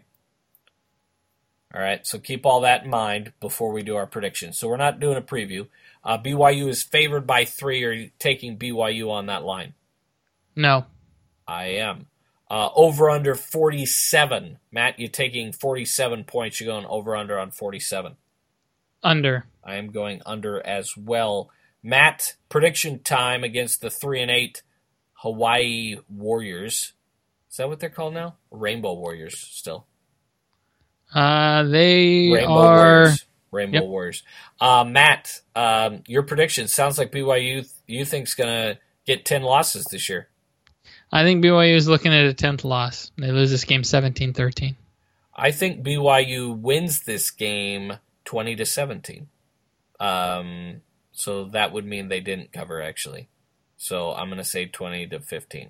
All right, so keep all that in mind before we do our predictions. So we're not doing a preview. Uh, B Y U is favored by three. Are you taking B Y U on that line? No. I am. Uh, over under forty-seven. Matt, you're taking forty-seven points. You're going over under on forty-seven. Under. I am going under as well. Matt, prediction time against the three and eight Hawaii Warriors. Is that what they're called now? Rainbow Warriors still. Uh, they Rainbow are. Warriors. Rainbow Yep. Warriors. Uh, Matt, um, your prediction sounds like B Y U you think's gonna get ten losses this year. I think B Y U is looking at a tenth loss. They lose this game seventeen thirteen. I think B Y U wins this game twenty to seventeen. Um, so that would mean they didn't cover actually. So I'm going to say twenty to fifteen.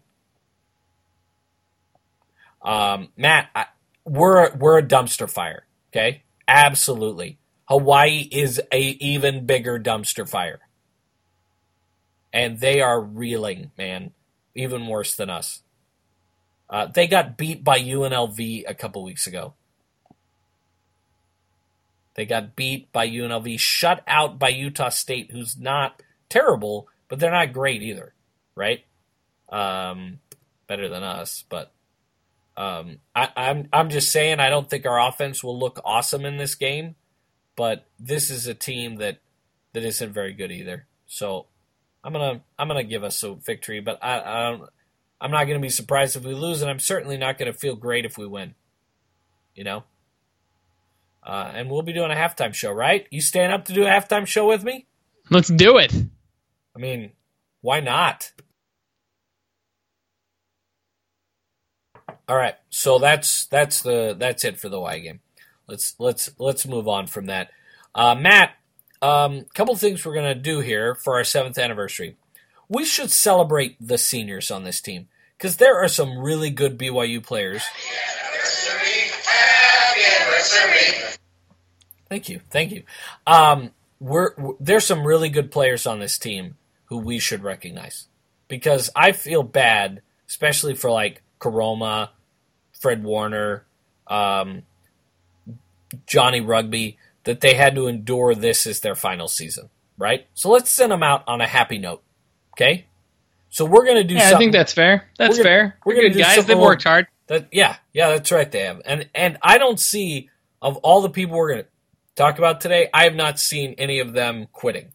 Um, Matt, I, we're we're a dumpster fire. Okay, absolutely. Hawaii is a even bigger dumpster fire, and they are reeling, man, even worse than us. Uh, they got beat by U N L V a couple weeks ago. They got beat by U N L V, shut out by Utah State, who's not terrible, but they're not great either, right? Um, better than us, but um, I, I'm I'm just saying I don't think our offense will look awesome in this game, but this is a team that that isn't very good either. So I'm gonna I'm gonna give us a victory, but I, I don't. I'm not going to be surprised if we lose, and I'm certainly not going to feel great if we win. You know? Uh, and we'll be doing a halftime show, right? You staying up to do a halftime show with me? Let's do it. I mean, why not? All right, so that's that's the that's it for the Y game. let's let's let's move on from that. Uh, Matt, a um, couple things we're going to do here for our seventh anniversary. We should celebrate the seniors on this team because there are some really good B Y U players. Happy anniversary! Happy anniversary! Thank you, thank you. Um, we're, we're there's some really good players on this team who we should recognize because I feel bad, especially for like Karoma, Fred Warner, um, Johnny Rugby, that they had to endure this as their final season, right? So let's send them out on a happy note, okay? So we're going to do yeah, something. I think that's fair. That's we're gonna, fair. We're They're gonna good do guys. something They've worked hard. That, yeah, yeah, that's right, they have. And, and I don't see, of all the people we're going to talk about today, I have not seen any of them quitting.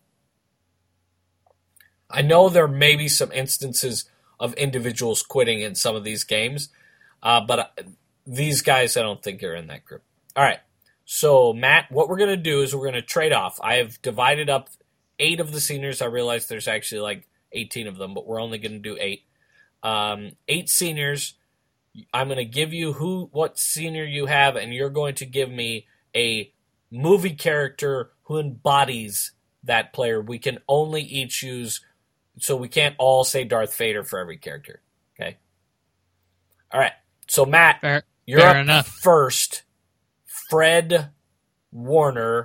I know there may be some instances of individuals quitting in some of these games, uh, but uh, these guys I don't think are in that group. All right. So, Matt, what we're going to do is we're going to trade off. I have divided up eight of the seniors. I realize there's actually like eighteen of them, but we're only going to do eight. Um, eight seniors. I'm going to give you who, what senior you have, and you're going to give me a movie character who embodies that player. We can only each use, so we can't all say Darth Vader for every character. Okay? All right. So, Matt, Fair, you're fair up enough. first. Fred Warner,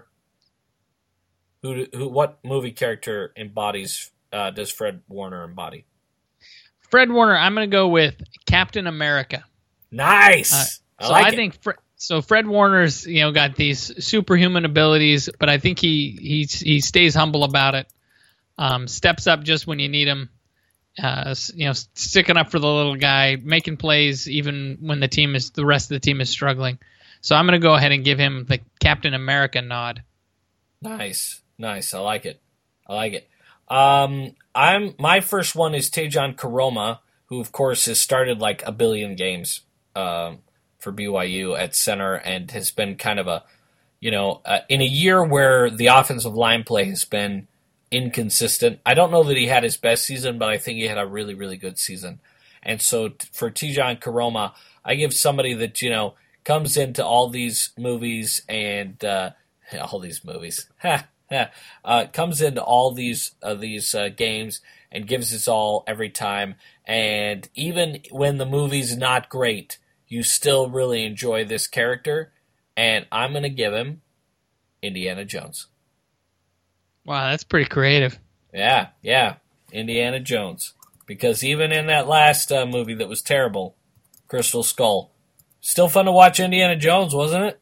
who, who, what movie character embodies, uh, does Fred Warner embody? Fred Warner, I'm going to go with Captain America. Nice. Uh, I so like I it. think Fre- so. Fred Warner's you know got these superhuman abilities, but I think he he he stays humble about it. Um, steps up just when you need him. Uh, you know, sticking up for the little guy, making plays even when the team is the rest of the team is struggling. So I'm going to go ahead and give him the Captain America nod. Nice, nice. I like it. I like it. Um, I'm my first one is Tejan Karoma, who of course has started like a billion games um, for B Y U at center and has been kind of a, you know, uh, in a year where the offensive line play has been inconsistent. I don't know that he had his best season, but I think he had a really, really good season. And so t- for Tejan Karoma, I give somebody that, you know, comes into all these movies and uh, all these movies. uh, comes into all these uh, these uh, games and gives us all every time. And even when the movie's not great, you still really enjoy this character. And I'm going to give him Indiana Jones. Wow, that's pretty creative. Yeah, yeah, Indiana Jones. Because even in that last uh, movie that was terrible, Crystal Skull, still fun to watch Indiana Jones, wasn't it?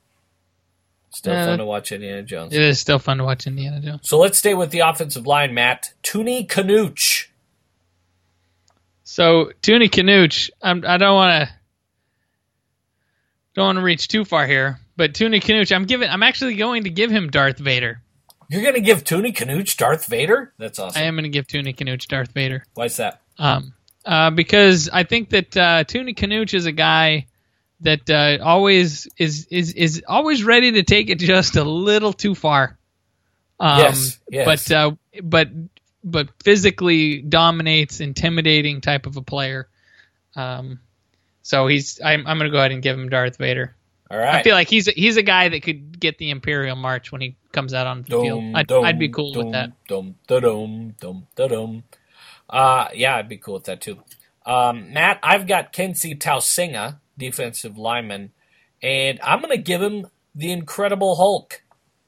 Still Uh, fun to watch Indiana Jones. It is still fun to watch Indiana Jones. So let's stay with the offensive line, Matt. Toonie Canuch. So Toonie Canuch, I'm, I don't want to don't want to reach too far here, but Toonie Canuch, I'm giving. I'm actually going to give him Darth Vader. You're going to give Toonie Canuch Darth Vader? That's awesome. I am going to give Toonie Canuch Darth Vader. Why's that? Um, uh, because I think that uh, Toonie Canuch is a guy that uh, always is is is always ready to take it just a little too far. Um, Yes, yes. But uh, but but physically dominates, intimidating type of a player. Um, so he's I'm I'm gonna go ahead and give him Darth Vader. All right. I feel like he's a, he's a guy that could get the Imperial March when he comes out on the Dum, field. I'd, dum, I'd be cool dum, with that. Dum, da, dum, dum, da, dum. Uh, yeah, I'd be cool with that too. Um, Matt, I've got Kensi Tausinga, defensive lineman, and I'm going to give him the Incredible Hulk.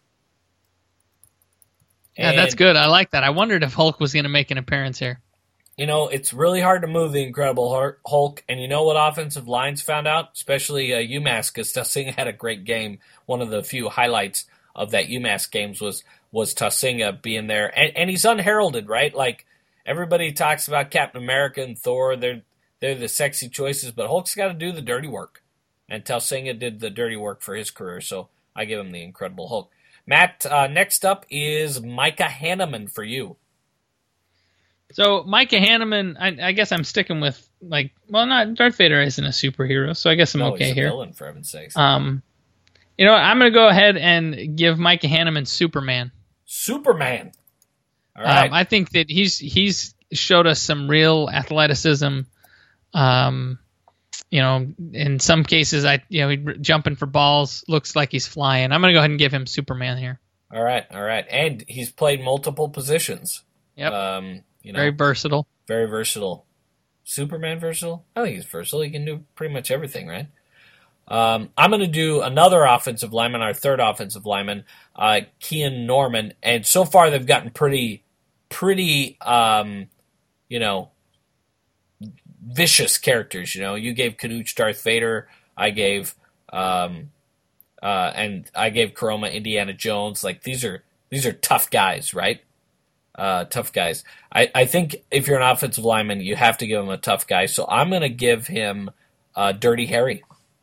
Yeah, that's And, good. I like that. I wondered if Hulk was going to make an appearance here. You know, it's really hard to move the Incredible Hulk, and you know what offensive lines found out? Especially uh, UMass, because Tausinga had a great game. One of the few highlights of that UMass games was was Tausinga being there. And, and he's unheralded, right? Like, everybody talks about Captain America and Thor. They're, they're the sexy choices, but Hulk's got to do the dirty work. And Tausinga did the dirty work for his career, so I give him the Incredible Hulk. Matt, uh, next up is Micah Hanneman for you. So Micah Hanneman, I, I guess I'm sticking with like, well, not Darth Vader isn't a superhero, so I guess I'm no, okay he's a here. villain, for heaven's sakes. Um, you know what? I'm going to go ahead and give Micah Hanneman Superman. Superman. All right. Um, I think that he's he's showed us some real athleticism. Um, you know, in some cases, I you know, he's jumping for balls, looks like he's flying. I'm going to go ahead and give him Superman here. All right, all right. And he's played multiple positions. Yep. Um, you know, very versatile. Very versatile. Superman versatile? I think he's versatile. He can do pretty much everything, right? Um, I'm going to do another offensive lineman, our third offensive lineman, uh, Kean Norman. And so far they've gotten pretty, pretty, um, you know, vicious characters. You know, you gave Canuch Darth Vader. I gave, um, uh, and I gave Karoma Indiana Jones. Like these are these are tough guys, right? Uh, tough guys. I, I think if you're an offensive lineman, you have to give him a tough guy. So I'm going to give him uh, Dirty Harry.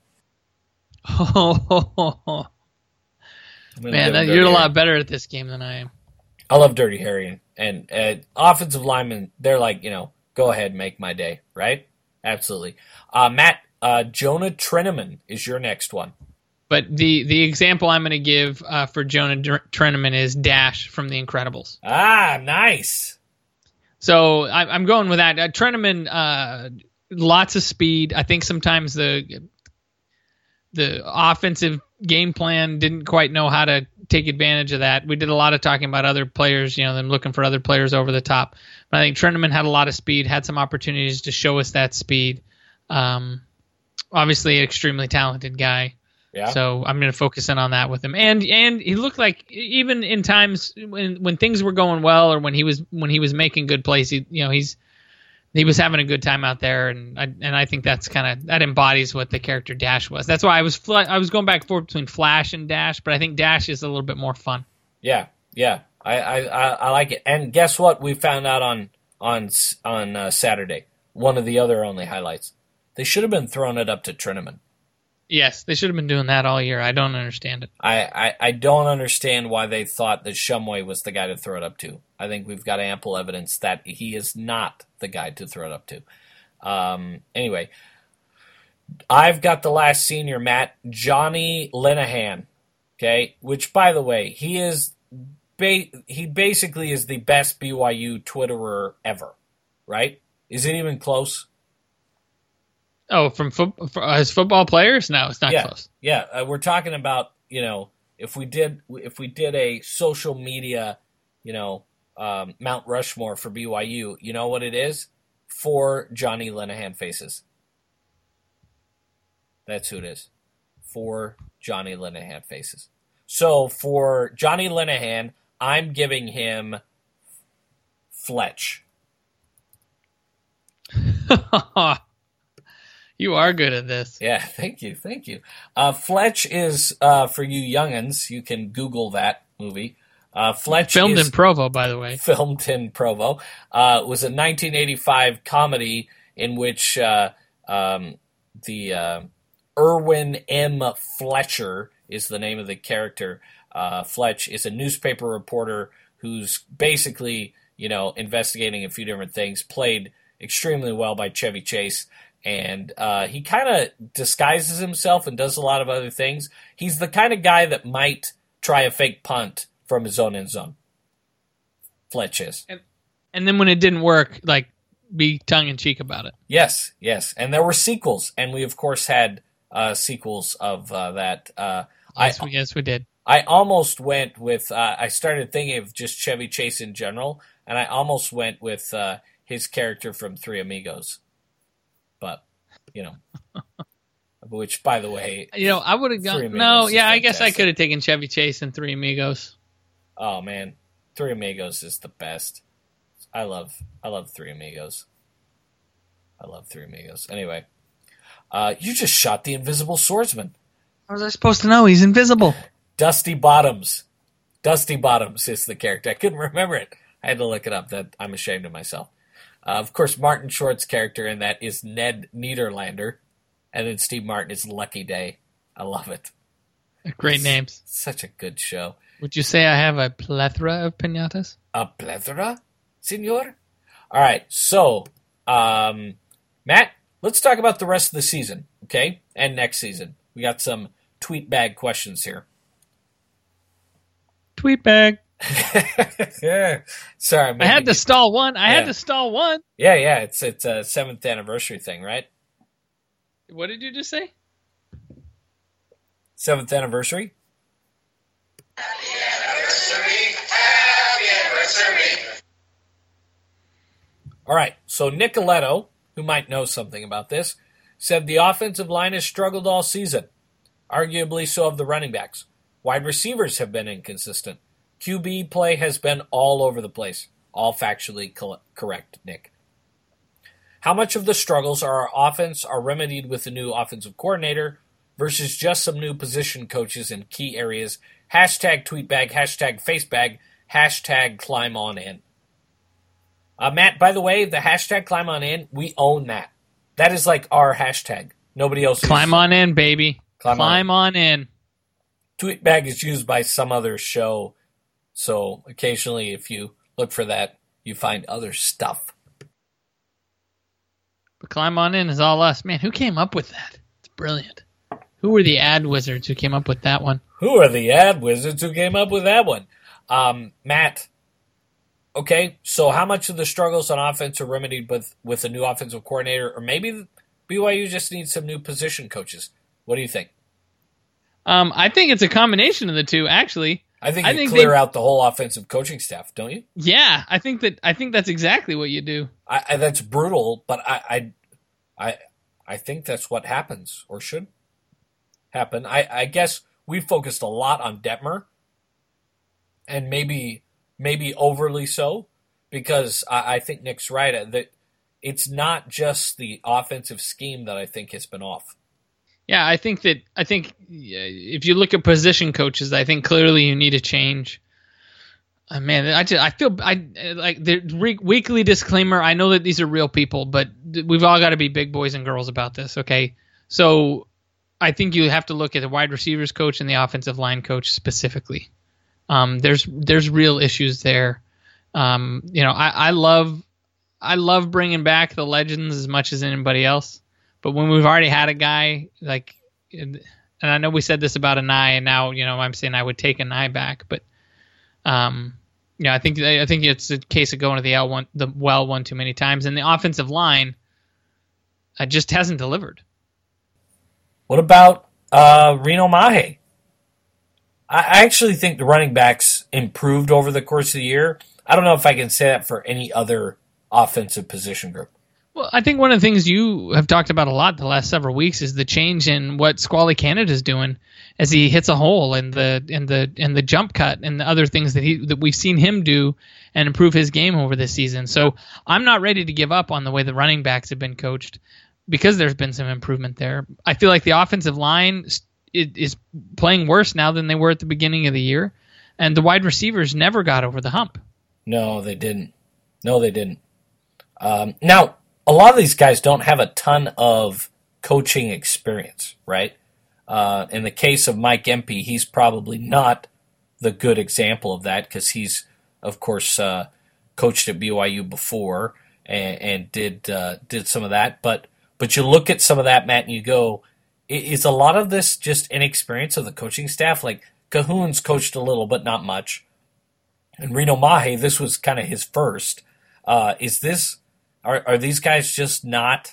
Oh, man, that, you're Harry. a lot better at this game than I am. I love Dirty Harry. And, and uh, offensive linemen, they're like, you know, go ahead, make my day, right? Absolutely. Uh, Matt, uh, Jonah Treneman is your next one. But the, the example I'm going to give uh, for Jonah Treneman is Dash from The Incredibles. Ah, nice. So I, I'm going with that. Uh, Treneman, uh, lots of speed. I think sometimes the the offensive game plan didn't quite know how to take advantage of that. We did a lot of talking about other players, you know, them looking for other players over the top. But I think Treneman had a lot of speed, had some opportunities to show us that speed. Um, obviously, an extremely talented guy. Yeah. So I'm going to focus in on that with him, and and he looked like even in times when when things were going well, or when he was when he was making good plays, he you know he's he was having a good time out there, and I and I think that's kind of that embodies what the character Dash was. That's why I was fl- I was going back and forth between Flash and Dash, but I think Dash is a little bit more fun. Yeah, yeah, I I, I like it. And guess what? We found out on on on uh, Saturday, one of the other only highlights. They should have been throwing it up to Treneman. Yes, they should have been doing that all year. I don't understand it. I, I, I don't understand why they thought that Shumway was the guy to throw it up to. I think we've got ample evidence that he is not the guy to throw it up to. Um, anyway, I've got the last senior, Matt, Johnny Linehan, okay, which, by the way, he is ba- he basically is the best B Y U Twitterer ever, right? Is it even close? Oh, from fo- as football players? No, it's not yeah, close. Yeah, uh, we're talking about, you know, if we did if we did a social media, you know, um, Mount Rushmore for B Y U, you know what it is? Four Johnny Linehan faces. That's who it is. Four Johnny Linehan faces. So for Johnny Linehan, I'm giving him Fletch. You are good at this. Yeah, thank you, thank you. Uh, Fletch is, uh, for you youngins, you can Google that movie. Uh, Fletch filmed is in Provo, by the way. Filmed in Provo. Uh, it was a nineteen eighty-five comedy in which uh, um, the uh, Irwin M. Fletcher is the name of the character. Uh, Fletch is a newspaper reporter who's basically, you know, investigating a few different things, played extremely well by Chevy Chase. And uh, he kind of disguises himself and does a lot of other things. He's the kind of guy that might try a fake punt from his own end zone. Fletch is. And, and then when it didn't work, like, be tongue-in-cheek about it. Yes, yes. And there were sequels. And we, of course, had uh, sequels of uh, that. Uh, yes, I, we, yes, we did. I almost went with, uh, I started thinking of just Chevy Chase in general, and I almost went with uh, his character from Three Amigos. But, you know, which, by the way, you know, I would have gone. No, yeah, I guess I could have taken Chevy Chase and Three Amigos. Oh man, Three Amigos is the best. I love, I love Three Amigos. I love Three Amigos. Anyway, uh, you just shot the Invisible Swordsman. How was I supposed to know he's invisible? Dusty Bottoms. Dusty Bottoms is the character. I couldn't remember it. I had to look it up. That I'm ashamed of myself. Uh, of course, Martin Short's character in that is Ned Niederlander, and then Steve Martin is Lucky Day. I love it. Great it's names. Such a good show. Would you say I have a plethora of piñatas? A plethora, senor? All right, so, um, Matt, let's talk about the rest of the season, okay? And next season. We got some tweet bag questions here. Tweet bag. yeah. Sorry, I had to stall one. I yeah. had to stall one. Yeah, yeah. It's it's a seventh anniversary thing, right? What did you just say? Seventh anniversary. Happy anniversary. Happy anniversary. All right, so Nicoletto, who might know something about this, said the offensive line has struggled all season. Arguably so have the running backs. Wide receivers have been inconsistent. Q B play has been all over the place. All factually co- correct, Nick. How much of the struggles of our offense are remedied with the new offensive coordinator versus just some new position coaches in key areas? Hashtag tweetbag, hashtag facebag, hashtag climb on in. Uh, Matt, by the way, the hashtag climb on in, we own that. That is like our hashtag. Nobody else uses Climb on in, baby. Climb, Climb on. on in. Tweetbag is used by some other show, so occasionally if you look for that, you find other stuff. But climb on in is all us. Man, who came up with that? It's brilliant. Who were the ad wizards who came up with that one? Who are the ad wizards who came up with that one? Um, Matt, okay, so how much of the struggles on offense are remedied with, with a new offensive coordinator, or maybe B Y U just needs some new position coaches? What do you think? Um, I think it's a combination of the two, actually. I think I you think clear they- out the whole offensive coaching staff, don't you? Yeah, I think that I think that's exactly what you do. I, I, that's brutal, but I, I, I, I think that's what happens or should happen. I, I guess we focused a lot on Detmer, and maybe maybe overly so, because I, I think Nick's right that it's not just the offensive scheme that I think has been off. Yeah, I think that I think yeah, if you look at position coaches, I think clearly you need a change. Uh, man, I just I feel I like the re- weekly disclaimer. I know that these are real people, but we've all got to be big boys and girls about this. Okay, so I think you have to look at the wide receivers coach and the offensive line coach specifically. Um, there's there's real issues there. Um, you know, I, I love I love bringing back the legends as much as anybody else. But when we've already had a guy like, and I know we said this about Anai, and now you know I'm saying I would take Anai back, but um, yeah, I think I think it's a case of going to the L one, the well one too many times, and the offensive line uh, just hasn't delivered. What about uh, Reno Mahe? I actually think the running backs improved over the course of the year. I don't know if I can say that for any other offensive position group. Well, I think one of the things you have talked about a lot the last several weeks is the change in what Squally Canada's doing as he hits a hole in the in the in the jump cut and the other things that he that we've seen him do and improve his game over this season. So I'm not ready to give up on the way the running backs have been coached because there's been some improvement there. I feel like the offensive line is playing worse now than they were at the beginning of the year, and the wide receivers never got over the hump. No, they didn't. No, they didn't. Um, now. A lot of these guys don't have a ton of coaching experience, right? Uh, in the case of Mike Empey, he's probably not the good example of that because he's, of course, uh, coached at B Y U before and, and did uh, did some of that. But but you look at some of that, Matt, and you go, is a lot of this just inexperience of the coaching staff? Like Cahoon's coached a little, but not much. And Reno Mahe, this was kind of his first. Uh, is this... Are are these guys just not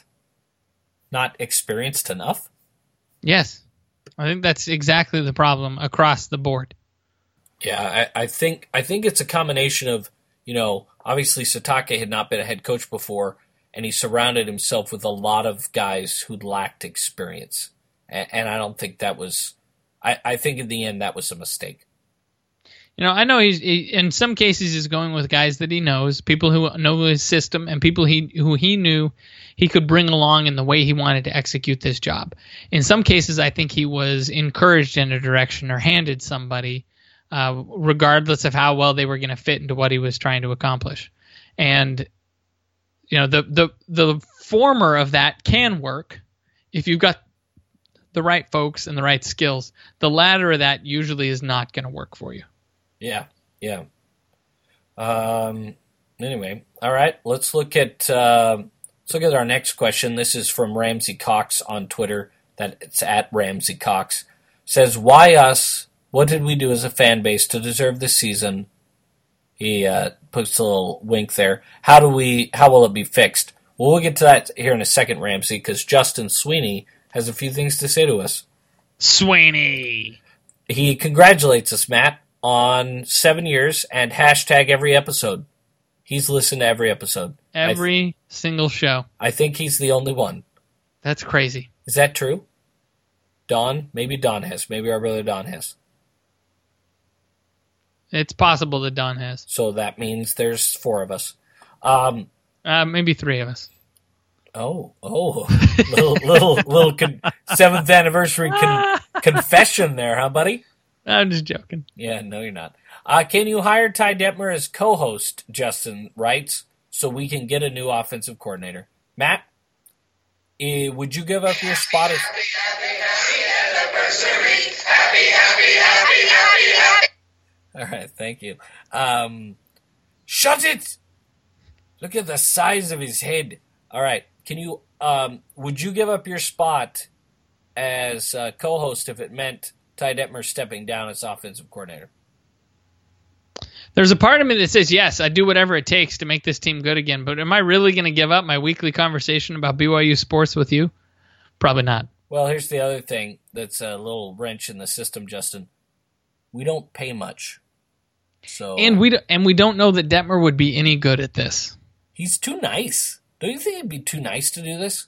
not experienced enough? Yes. I think that's exactly the problem across the board. Yeah, I, I think I think it's a combination of, you know, obviously Satake had not been a head coach before, and he surrounded himself with a lot of guys who lacked experience. And, and I don't think that was I, I think in the end that was a mistake. You know, I know he's he, in some cases he's going with guys that he knows, people who know his system, and people he who he knew he could bring along in the way he wanted to execute this job. In some cases, I think he was encouraged in a direction or handed somebody, uh, regardless of how well they were going to fit into what he was trying to accomplish. And you know, the the the former of that can work if you've got the right folks and the right skills. The latter of that usually is not going to work for you. Yeah, yeah. Um, anyway, all right. Let's look at uh, let's look at our next question. This is from Ramsey Cox on Twitter. That it's at Ramsey Cox. Says, "Why us? What did we do as a fan base to deserve this season?" He uh, puts a little wink there. How do we? How will it be fixed? Well, we'll get to that here in a second, Ramsey, because Justin Sweeney has a few things to say to us. Swaney. He congratulates us, Matt, on seven years and hashtag every episode. He's listened to every episode. Every th- single show. I think he's the only one. That's crazy. Is that true? Don? Maybe Don has. Maybe our brother Don has. It's possible that Don has. So that means there's four of us. Um, uh, maybe three of us. Oh, oh. little little, little con- seventh anniversary con- confession there, huh, buddy? I'm just joking. Yeah, no, you're not. Uh, can you hire Ty Detmer as co-host, Justin writes, so we can get a new offensive coordinator? Matt, eh, would you give up your spot as... Happy, happy, happy anniversary. Happy, happy, happy, happy, happy. All right, thank you. Um, shut it! Look at the size of his head. All right, can you... Um, would you give up your spot as uh, co-host if it meant Ty Detmer stepping down as offensive coordinator? There's a part of me that says, yes, I do whatever it takes to make this team good again. But am I really going to give up my weekly conversation about B Y U sports with you? Probably not. Well, here's the other thing that's a little wrench in the system, Justin. We don't pay much. So And we, do, and we don't know that Detmer would be any good at this. He's too nice. Don't you think he'd be too nice to do this?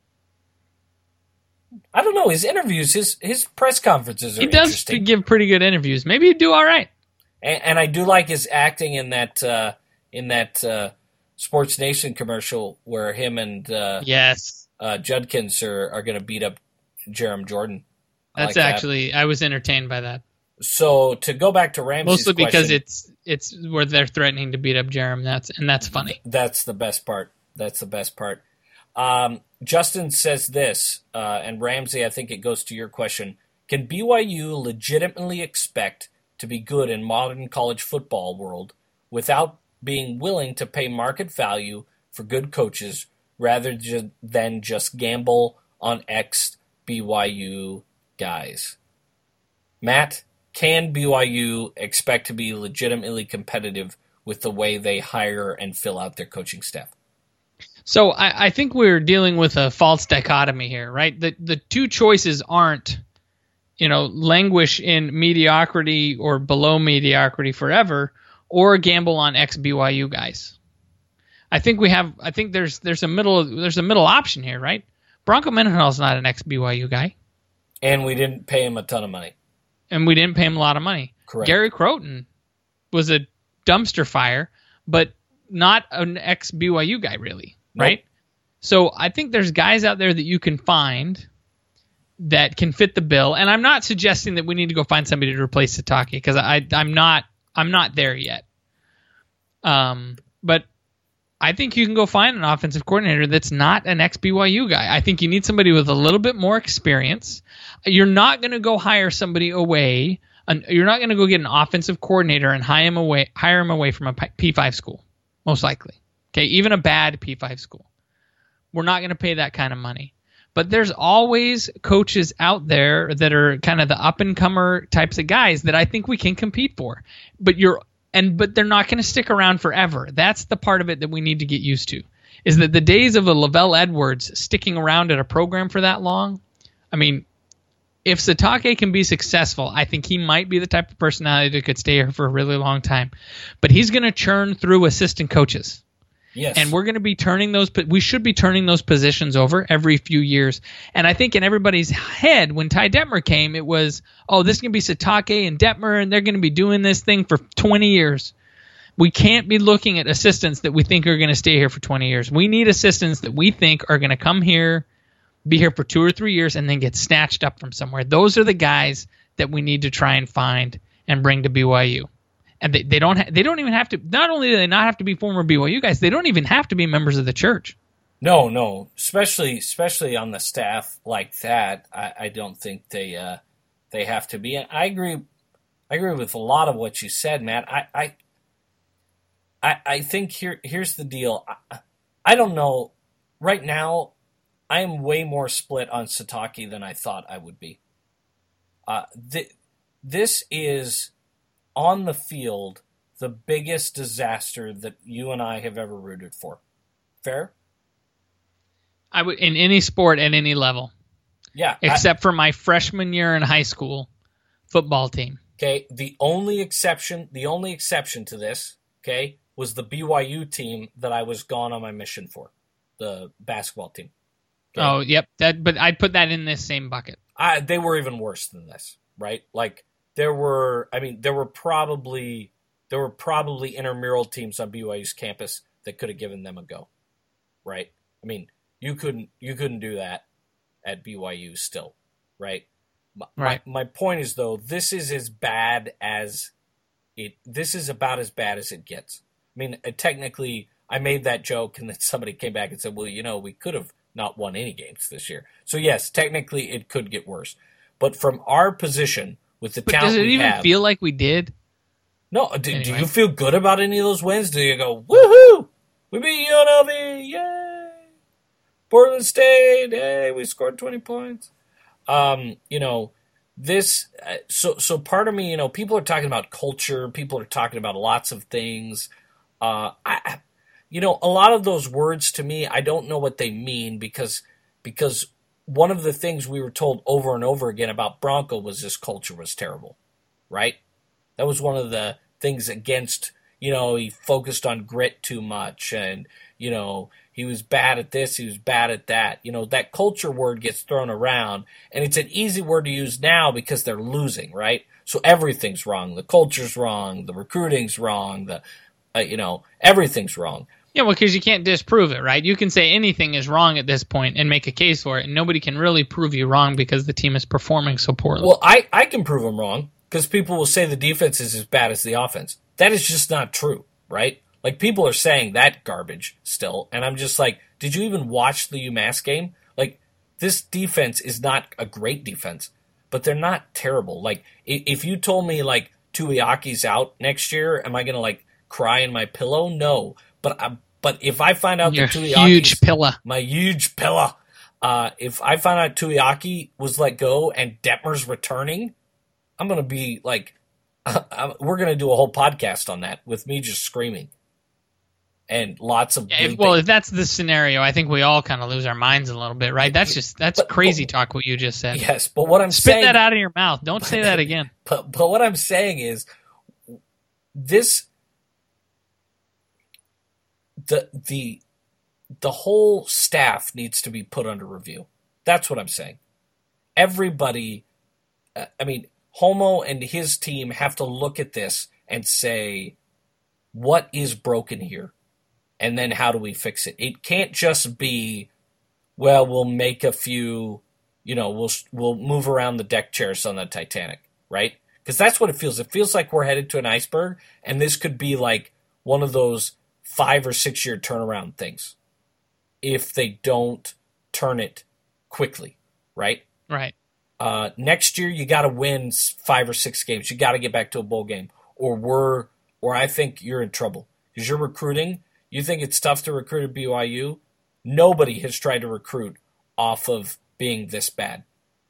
I don't know. His interviews, his his press conferences are He does interesting. give pretty good interviews. Maybe he'd do all right. And, and I do like his acting in that uh, in that uh, Sports Nation commercial where him and uh, Yes. uh, Judkins are, are going to beat up Jerem Jordan. I That's like that. actually, I was entertained by that. So to go back to Ramsey's Mostly because question, it's it's where they're threatening to beat up Jerem. That's and that's funny. that's the best part. That's the best part. Um, Justin says this, uh, and Ramsey, I think it goes to your question. Can B Y U legitimately expect to be good in modern college football world without being willing to pay market value for good coaches rather ju- than just gamble on ex-B Y U guys? Matt, can B Y U expect to be legitimately competitive with the way they hire and fill out their coaching staff? So I, I think we're dealing with a false dichotomy here, right? The the two choices aren't, you know, languish in mediocrity or below mediocrity forever, or gamble on ex-B Y U guys. I think we have. I think there's there's a middle there's a middle option here, right? Bronco Mendenhall's not an ex-B Y U guy, And we didn't pay him a ton of money. and we didn't pay him a lot of money. Correct. Gary Croton was a dumpster fire, but not an ex-B Y U guy, really, Nope. right? So I think there's guys out there that you can find that can fit the bill, and I'm not suggesting that we need to go find somebody to replace Satake because I I'm not I'm not there yet. Um, but I think you can go find an offensive coordinator that's not an ex-B Y U guy. I think you need somebody with a little bit more experience. You're not going to go hire somebody away. An, you're not going to go get an offensive coordinator and hire him away hire him away from a P five school, most likely. Okay, even a bad P five school. We're not going to pay that kind of money. But there's always coaches out there that are kind of the up-and-comer types of guys that I think we can compete for. But you're and but they're not going to stick around forever. That's the part of it that we need to get used to. Is that the days of a Lavelle Edwards sticking around at a program for that long? I mean, if Satake can be successful, I think he might be the type of personality that could stay here for a really long time. But he's going to churn through assistant coaches. Yes. And we're going to be turning those, we should be turning those positions over every few years. And I think in everybody's head, when Ty Detmer came, it was, oh, this is going to be Satake and Detmer, and they're going to be doing this thing for twenty years. We can't be looking at assistants that we think are going to stay here for twenty years. We need assistants that we think are going to come here, be here for two or three years, and then get snatched up from somewhere. Those are the guys that we need to try and find and bring to B Y U. And they, they don't ha- they don't even have to, not only do they not have to be former B Y U guys, they don't even have to be members of the church. No, no, especially especially on the staff like that. I, I don't think they uh, they have to be. And I agree. I agree with a lot of what you said, Matt. I I I, I think here here's the deal. I, I don't know. Right now, I am way more split on Satake than I thought I would be. Uh, th- this is on the field the biggest disaster that you and I have ever rooted for. Fair? I would in any sport at any level. Yeah. Except I, for my freshman year in high school football team. Okay. The only exception, the only exception to this, okay, was the B Y U team that I was gone on my mission for, the basketball team. Okay? Oh, yep. That, but I'd put that in this same bucket. I, they were even worse than this, right? Like there were, I mean, there were probably there were probably intramural teams on B Y U's campus that could have given them a go, right? I mean, you couldn't you couldn't do that at B Y U still, right? My, right. My, my point is though, this is as bad as it. This is about as bad as it gets. I mean, uh, technically, I made that joke, and then somebody came back and said, "Well, you know, we could have not won any games this year." So yes, technically, it could get worse. But from our position with the but talent, does it we even have, feel like we did? No. Do, anyway. do you feel good about any of those wins? Do you go, "Woohoo! We beat U N L V! Yay! Portland State! Hey, we scored twenty points." Um, you know. This uh, so so part of me, you know, people are talking about culture. People are talking about lots of things. Uh, I, you know, a lot of those words to me, I don't know what they mean because because one of the things we were told over and over again about Bronco was this culture was terrible, right? That was one of the things against. You know, he focused on grit too much, and you know. He was bad at this, he was bad at that. You know, that culture word gets thrown around, and it's an easy word to use now because they're losing, right? So everything's wrong. The culture's wrong, the recruiting's wrong, the uh, you know, everything's wrong. Yeah, well, because you can't disprove it, right? You can say anything is wrong at this point and make a case for it, and nobody can really prove you wrong because the team is performing so poorly. Well, I, I can prove them wrong because people will say the defense is as bad as the offense. That is just not true, right? Like, people are saying that garbage still, and I'm just like, did you even watch the UMass game? Like, this defense is not a great defense, but they're not terrible. Like, if you told me, like, Tuiaki's out next year, am I going to, like, cry in my pillow? No. But I, but if I find out Your that Tuiaki's... huge pillow. My huge pillow. Uh, if I find out Tuiaki was let go and Detmer's returning, I'm going to be, like... we're going to do a whole podcast on that with me just screaming. And lots of yeah, if, well, if that's the scenario, I think we all kind of lose our minds a little bit, right? That's just that's but, crazy but, talk what you just said. Yes, but what I'm spit saying, that out of your mouth. Don't say that again. But but what I'm saying is this the the the whole staff needs to be put under review. That's what I'm saying. Everybody, uh, I mean, Homo and his team have to look at this and say, what is broken here? And then how do we fix it? It can't just be, well, we'll make a few, you know, we'll we'll move around the deck chairs on the Titanic, right? Because that's what it feels. It feels like we're headed to an iceberg, and this could be like one of those five or six year turnaround things if they don't turn it quickly, right? Right. Uh, next year, you got to win five or six games. You got to get back to a bowl game, or we're, or I think you're in trouble because you're recruiting. You think it's tough to recruit at B Y U? Nobody has tried to recruit off of being this bad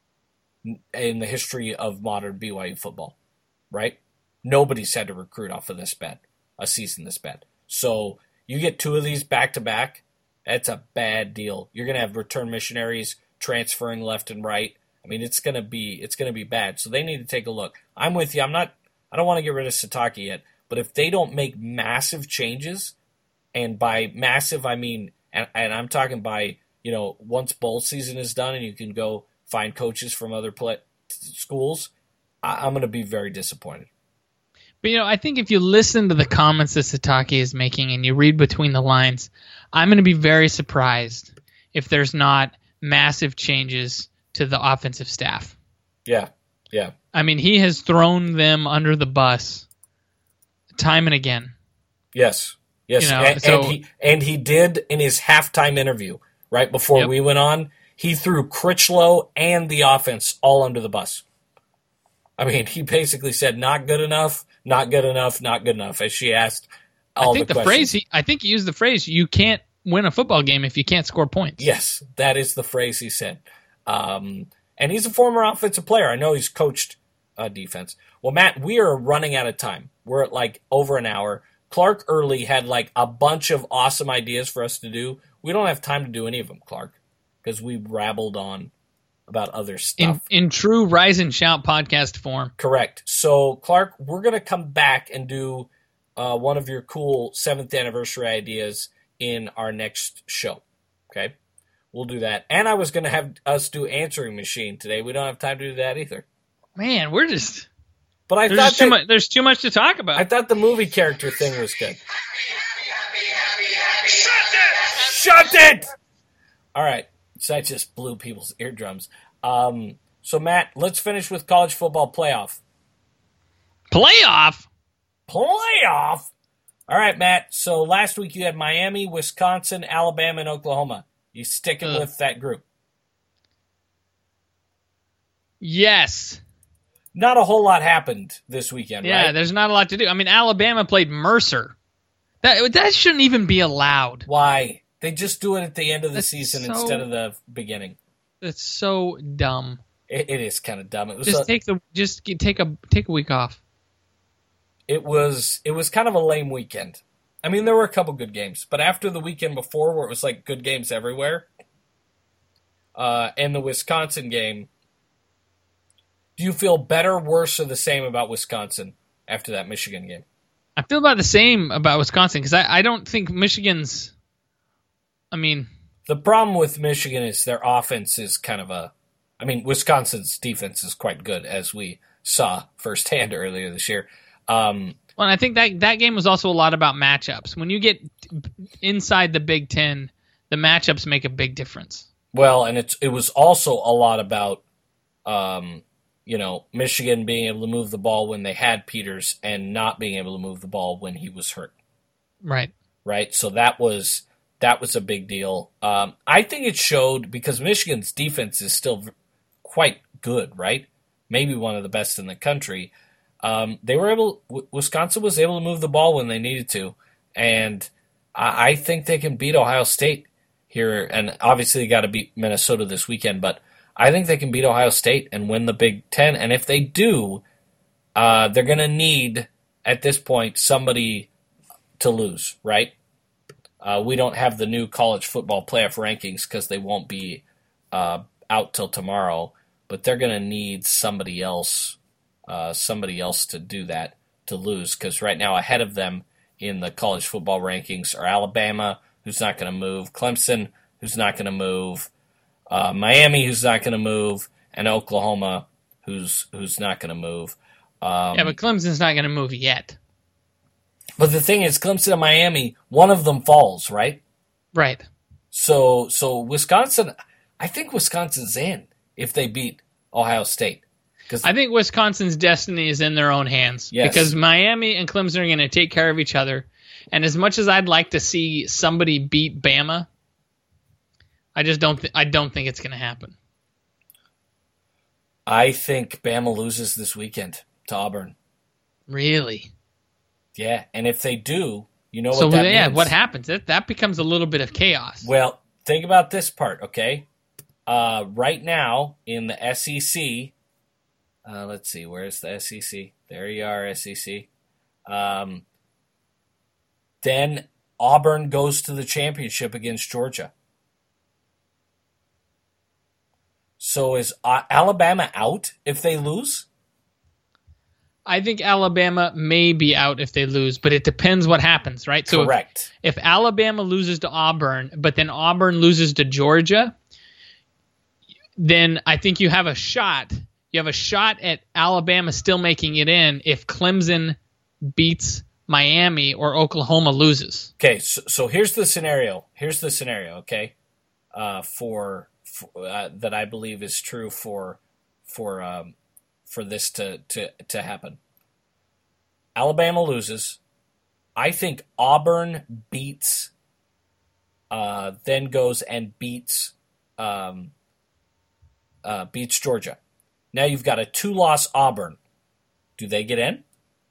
in the history of modern B Y U football, right? Nobody's had to recruit off of this bad, a season this bad. So you get two of these back to back, that's a bad deal. You're going to have return missionaries transferring left and right. I mean, it's going to be it's going to be bad. So they need to take a look. I'm with you. I'm not. I don't want to get rid of Satake yet, but if they don't make massive changes. And by massive, I mean, and, and I'm talking by, you know, once bowl season is done and you can go find coaches from other play, schools, I, I'm going to be very disappointed. But, you know, I think if you listen to the comments that Satake is making and you read between the lines, I'm going to be very surprised if there's not massive changes to the offensive staff. Yeah, yeah. I mean, he has thrown them under the bus time and again. Yes. Yes, you know, and, so, and he and he did in his halftime interview right before yep. we went on. He threw Critchlow and the offense all under the bus. I mean, he basically said, "Not good enough, not good enough, not good enough." As she asked, all I think the, the questions. phrase. He, I think he used the phrase, "You can't win a football game if you can't score points." Yes, that is the phrase he said. Um, and he's a former offensive player. I know he's coached uh, defense. Well, Matt, we are running out of time. We're at like over an hour. Clark Early had like a bunch of awesome ideas for us to do. We don't have time to do any of them, Clark, because we rabbled on about other In stuff. in true Rise and Shout podcast form. Correct. So, Clark, we're going to come back and do uh, one of your cool seventh anniversary ideas in our next show. Okay? We'll do that. And I was going to have us do Answering Machine today. We don't have time to do that either. Man, we're just But I there's thought just too that, much. There's too much to talk about. I thought the movie character thing was good. Shut it! Shut it! All right. So I just blew people's eardrums. Um, so, Matt, let's finish with college football playoff. Playoff. Playoff? All right, Matt. So last week you had Miami, Wisconsin, Alabama, and Oklahoma. You sticking Ugh. with that group? Yes. Not a whole lot happened this weekend, Yeah, right? there's not a lot to do. I mean, Alabama played Mercer. That that shouldn't even be allowed. Why? They just do it at the end of the That's season so- instead of the beginning. That's so dumb. It, it is kind of dumb. It was Just a, take the just get- take a take a week off. it was it was kind of a lame weekend. I mean, there were a couple good games, but after the weekend before, where it was like good games everywhere, uh, and the Wisconsin game, do you feel better, worse, or the same about Wisconsin after that Michigan game? I feel about the same about Wisconsin because I, I don't think Michigan's. I mean, The problem with Michigan is their offense is kind of a. I mean, Wisconsin's defense is quite good, as we saw firsthand earlier this year. Um, well, I think that that game was also a lot about matchups. When you get inside the Big Ten, the matchups make a big difference. well, and it's it was also a lot about, um, you know, Michigan being able to move the ball when they had Peters and not being able to move the ball when he was hurt. Right. Right. So that was that was a big deal. Um, I think it showed because Michigan's defense is still v- quite good. Right. Maybe one of the best in the country. Um, they were able. W- Wisconsin was able to move the ball when they needed to, and I, I think they can beat Ohio State here. And obviously, they got to beat Minnesota this weekend, but I think they can beat Ohio State and win the Big Ten. And if they do, uh, they're going to need at this point somebody to lose. Right? Uh, we don't have the new college football playoff rankings because they won't be uh, out till tomorrow. But they're going to need somebody else. Uh, somebody else to do that, to lose, because right now ahead of them in the college football rankings are Alabama, who's not going to move, Clemson, who's not going to move, uh, Miami, who's not going to move, and Oklahoma, who's who's not going to move. Um, Yeah, but Clemson's not going to move yet. but the thing is, Clemson and Miami, one of them falls, right? Right. So so Wisconsin, I think Wisconsin's in if they beat Ohio State. I think Wisconsin's destiny is in their own hands Yes. because Miami and Clemson are going to take care of each other. And as much as I'd like to see somebody beat Bama, I just don't. Th- I don't think it's going to happen. I think Bama loses this weekend to Auburn. Really? Yeah, and if they do, you know So what that yeah, means. what happens? That that becomes a little bit of chaos. Well, think about this part, okay? Uh, right now in the S E C, uh, let's see, where's the S E C? There you are, S E C. Um, then Auburn goes to the championship against Georgia. So is uh, Alabama out if they lose? I think Alabama may be out if they lose, but it depends what happens, right? So if, Correct. if Alabama loses to Auburn, but then Auburn loses to Georgia, then I think you have a shot. You have a shot at Alabama still making it in if Clemson beats Miami or Oklahoma loses. Okay, so, so here's the scenario. Here's the scenario, okay, uh, for, for uh, that I believe is true for for um, for this to, to, to happen. Alabama loses. I think Auburn beats, uh, then goes and beats um, uh, beats Georgia. Now you've got a two-loss Auburn. Do they get in?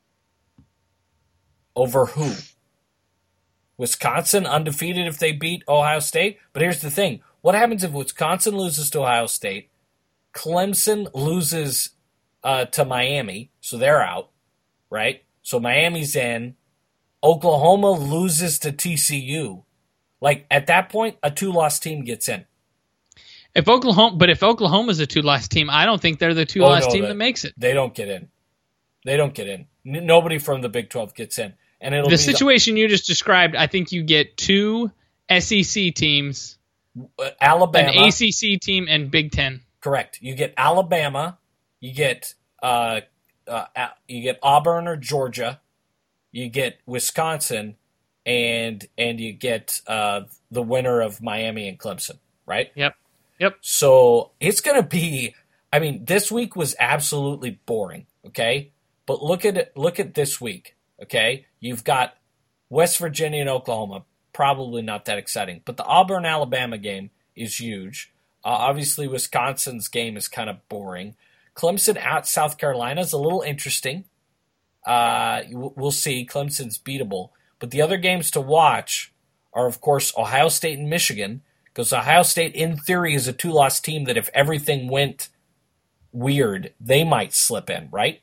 Over who? Wisconsin undefeated if they beat Ohio State? But here's the thing. What happens if Wisconsin loses to Ohio State, Clemson loses uh, to Miami, so they're out, right? So Miami's in. Oklahoma loses to T C U. Like, at that point, a two-loss team gets in. If Oklahoma, but if Oklahoma's a two-loss team, I don't think they're the two-loss Oh, no, team they- that makes it. They don't get in. They don't get in. N- nobody from the Big twelve gets in. And it'll The be situation you just described, I think you get two S E C teams, the, uh, Alabama. an A C C team, and Big Ten. Correct. You get Alabama. You get uh, uh, you get Auburn or Georgia. You get Wisconsin, and and you get uh, the winner of Miami and Clemson. Right. Yep. Yep. So it's going to be. I mean, this week was absolutely boring. Okay, but look at it. Look at this week. Okay, you've got West Virginia and Oklahoma. Probably not that exciting, but the Auburn Alabama game is huge. Uh, obviously, Wisconsin's game is kind of boring. Clemson at South Carolina is a little interesting. Uh, we'll see. Clemson's beatable, but the other games to watch are, of course, Ohio State and Michigan, because Ohio State, in theory, is a two-loss team that if everything went weird, they might slip in, right?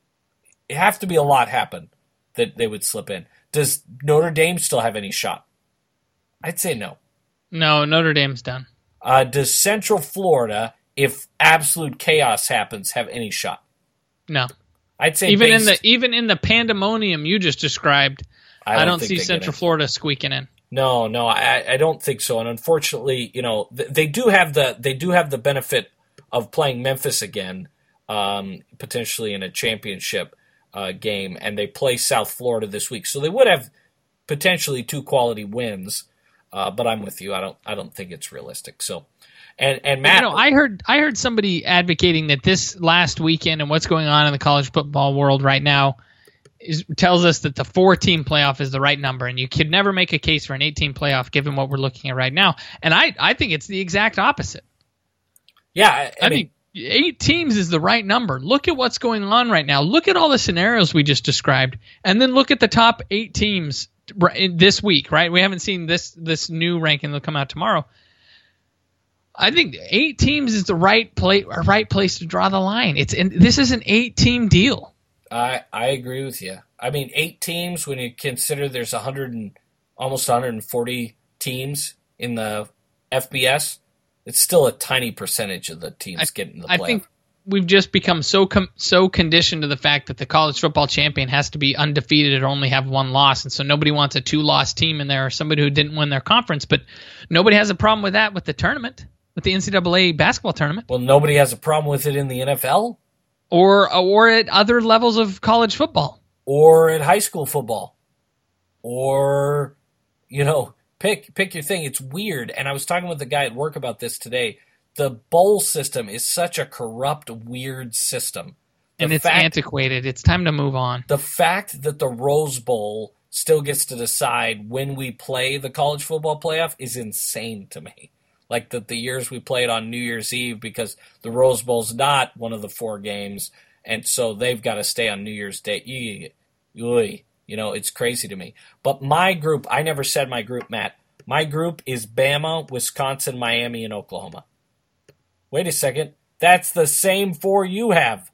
It have to be a lot happen that they would slip in. Does Notre Dame still have any shot? I'd say no. No, Notre Dame's done. Uh, does Central Florida, if absolute chaos happens, have any shot? No. I'd say Even based, in the even in the pandemonium you just described, I I don't don't, think see they get Central in. Florida squeaking in. No, no, I, I don't think so. And unfortunately, you know, th- they do have the they do have the benefit of playing Memphis again, um, potentially in a championship uh, game, and they play South Florida this week, so they would have potentially two quality wins. Uh, but I'm with you. I don't I don't think it's realistic. So, and and Matt, You know, I heard I heard somebody advocating that this last weekend and what's going on in the college football world right now is tells us that the four-team playoff is the right number, and you could never make a case for an eight-team playoff given what we're looking at right now. And I, I think it's the exact opposite. yeah, I, I I, mean, think eight teams is the right number. Look at what's going on right now. Look at all the scenarios we just described, and then look at the top eight teams this week. Right? We haven't seen this this new ranking that'll come out tomorrow. I think eight teams is the right play, right place to draw the line. It's and this is an eight-team deal. I I agree with you. I mean, eight teams when you consider there's a hundred and almost one hundred forty teams in the F B S. It's still a tiny percentage of the teams I, getting the I playoff. think we've just become so com- so conditioned to the fact that the college football champion has to be undefeated or only have one loss, and so nobody wants a two-loss team in there or somebody who didn't win their conference. But nobody has a problem with that with the tournament, with the N C double A basketball tournament, Well, nobody has a problem with it in the N F L or or at other levels of college football. or at high school football or, you know, pick pick your thing. It's weird. And I was talking with the guy at work about this today. The bowl system is such a corrupt, weird system. The And it's fact- antiquated. It's time to move on. The fact that the Rose Bowl still gets to decide when we play the college football playoff is insane to me. Like that the years we played on New Year's Eve because the Rose Bowl's not one of the four games, and so they've got to stay on New Year's Day. You know, it's crazy to me. But my group, I never said my group, Matt. My group is Bama, Wisconsin, Miami, and Oklahoma. Wait a second. That's the same four you have.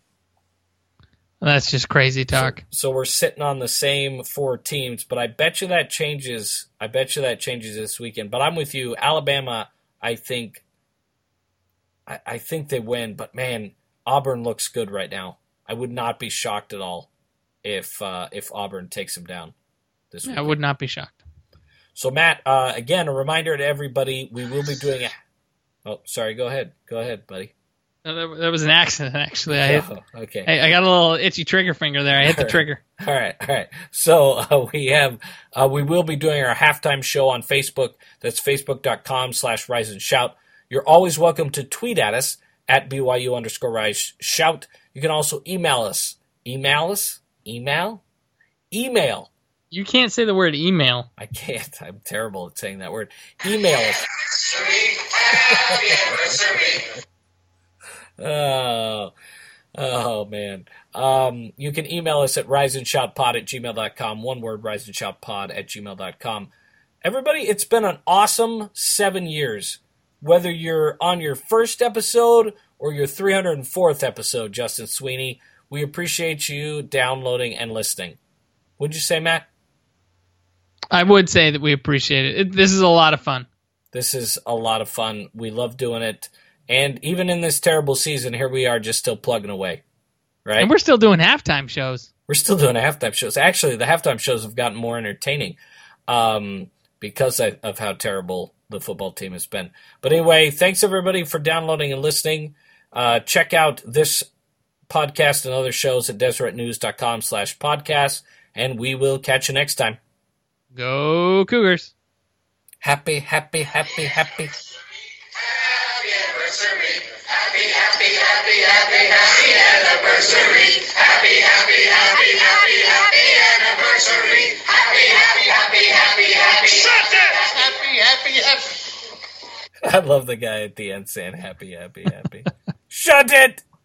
That's just crazy talk. So we're sitting on the same four teams, but I bet you that changes. I bet you that changes this weekend. But I'm with you. Alabama, I think I, I think they win, but man, Auburn looks good right now. I would not be shocked at all if uh, if Auburn takes them down this week. I would not be shocked. So Matt, uh, again, a reminder to everybody, we will be doing a Oh, sorry, go ahead. Go ahead, buddy. No, that, that was an accident, actually. I, hit, Oh, okay. I, I got a little itchy trigger finger there. I hit the trigger. All right, all right. So uh, we have, uh, we will be doing our halftime show on Facebook. That's facebook.com slash rise and shout. You're always welcome to tweet at us at BYU underscore rise shout. You can also email us. Email us? Email? Email. You can't say the word email. I can't. I'm terrible at saying that word. Email us. Happy anniversary. Oh, oh man. Um, you can email us at riseandshoutpod at gmail dot com. One word, riseandshoutpod at gmail dot com. Everybody, it's been an awesome seven years. Whether you're on your first episode or your three hundred fourth episode, Justin Sweeney, we appreciate you downloading and listening. Would you say, Matt? I would say that we appreciate it. it this is a lot of fun. This is a lot of fun. We love doing it. And even in this terrible season, here we are just still plugging away. Right? And we're still doing halftime shows. We're still doing halftime shows. Actually, the halftime shows have gotten more entertaining um, because of how terrible the football team has been. But anyway, thanks everybody for downloading and listening. Uh, check out this podcast and other shows at deseretnews.com slash podcast, and we will catch you next time. Go Cougars. Happy, happy, happy, happy. Happy anniversary. Happy, happy, happy, happy, happy anniversary. Happy, happy, happy, happy, happy anniversary. Happy, happy, happy, happy, happy. Shut it! Happy, happy, happy. I love the guy at the end saying happy, happy, happy. Shut it!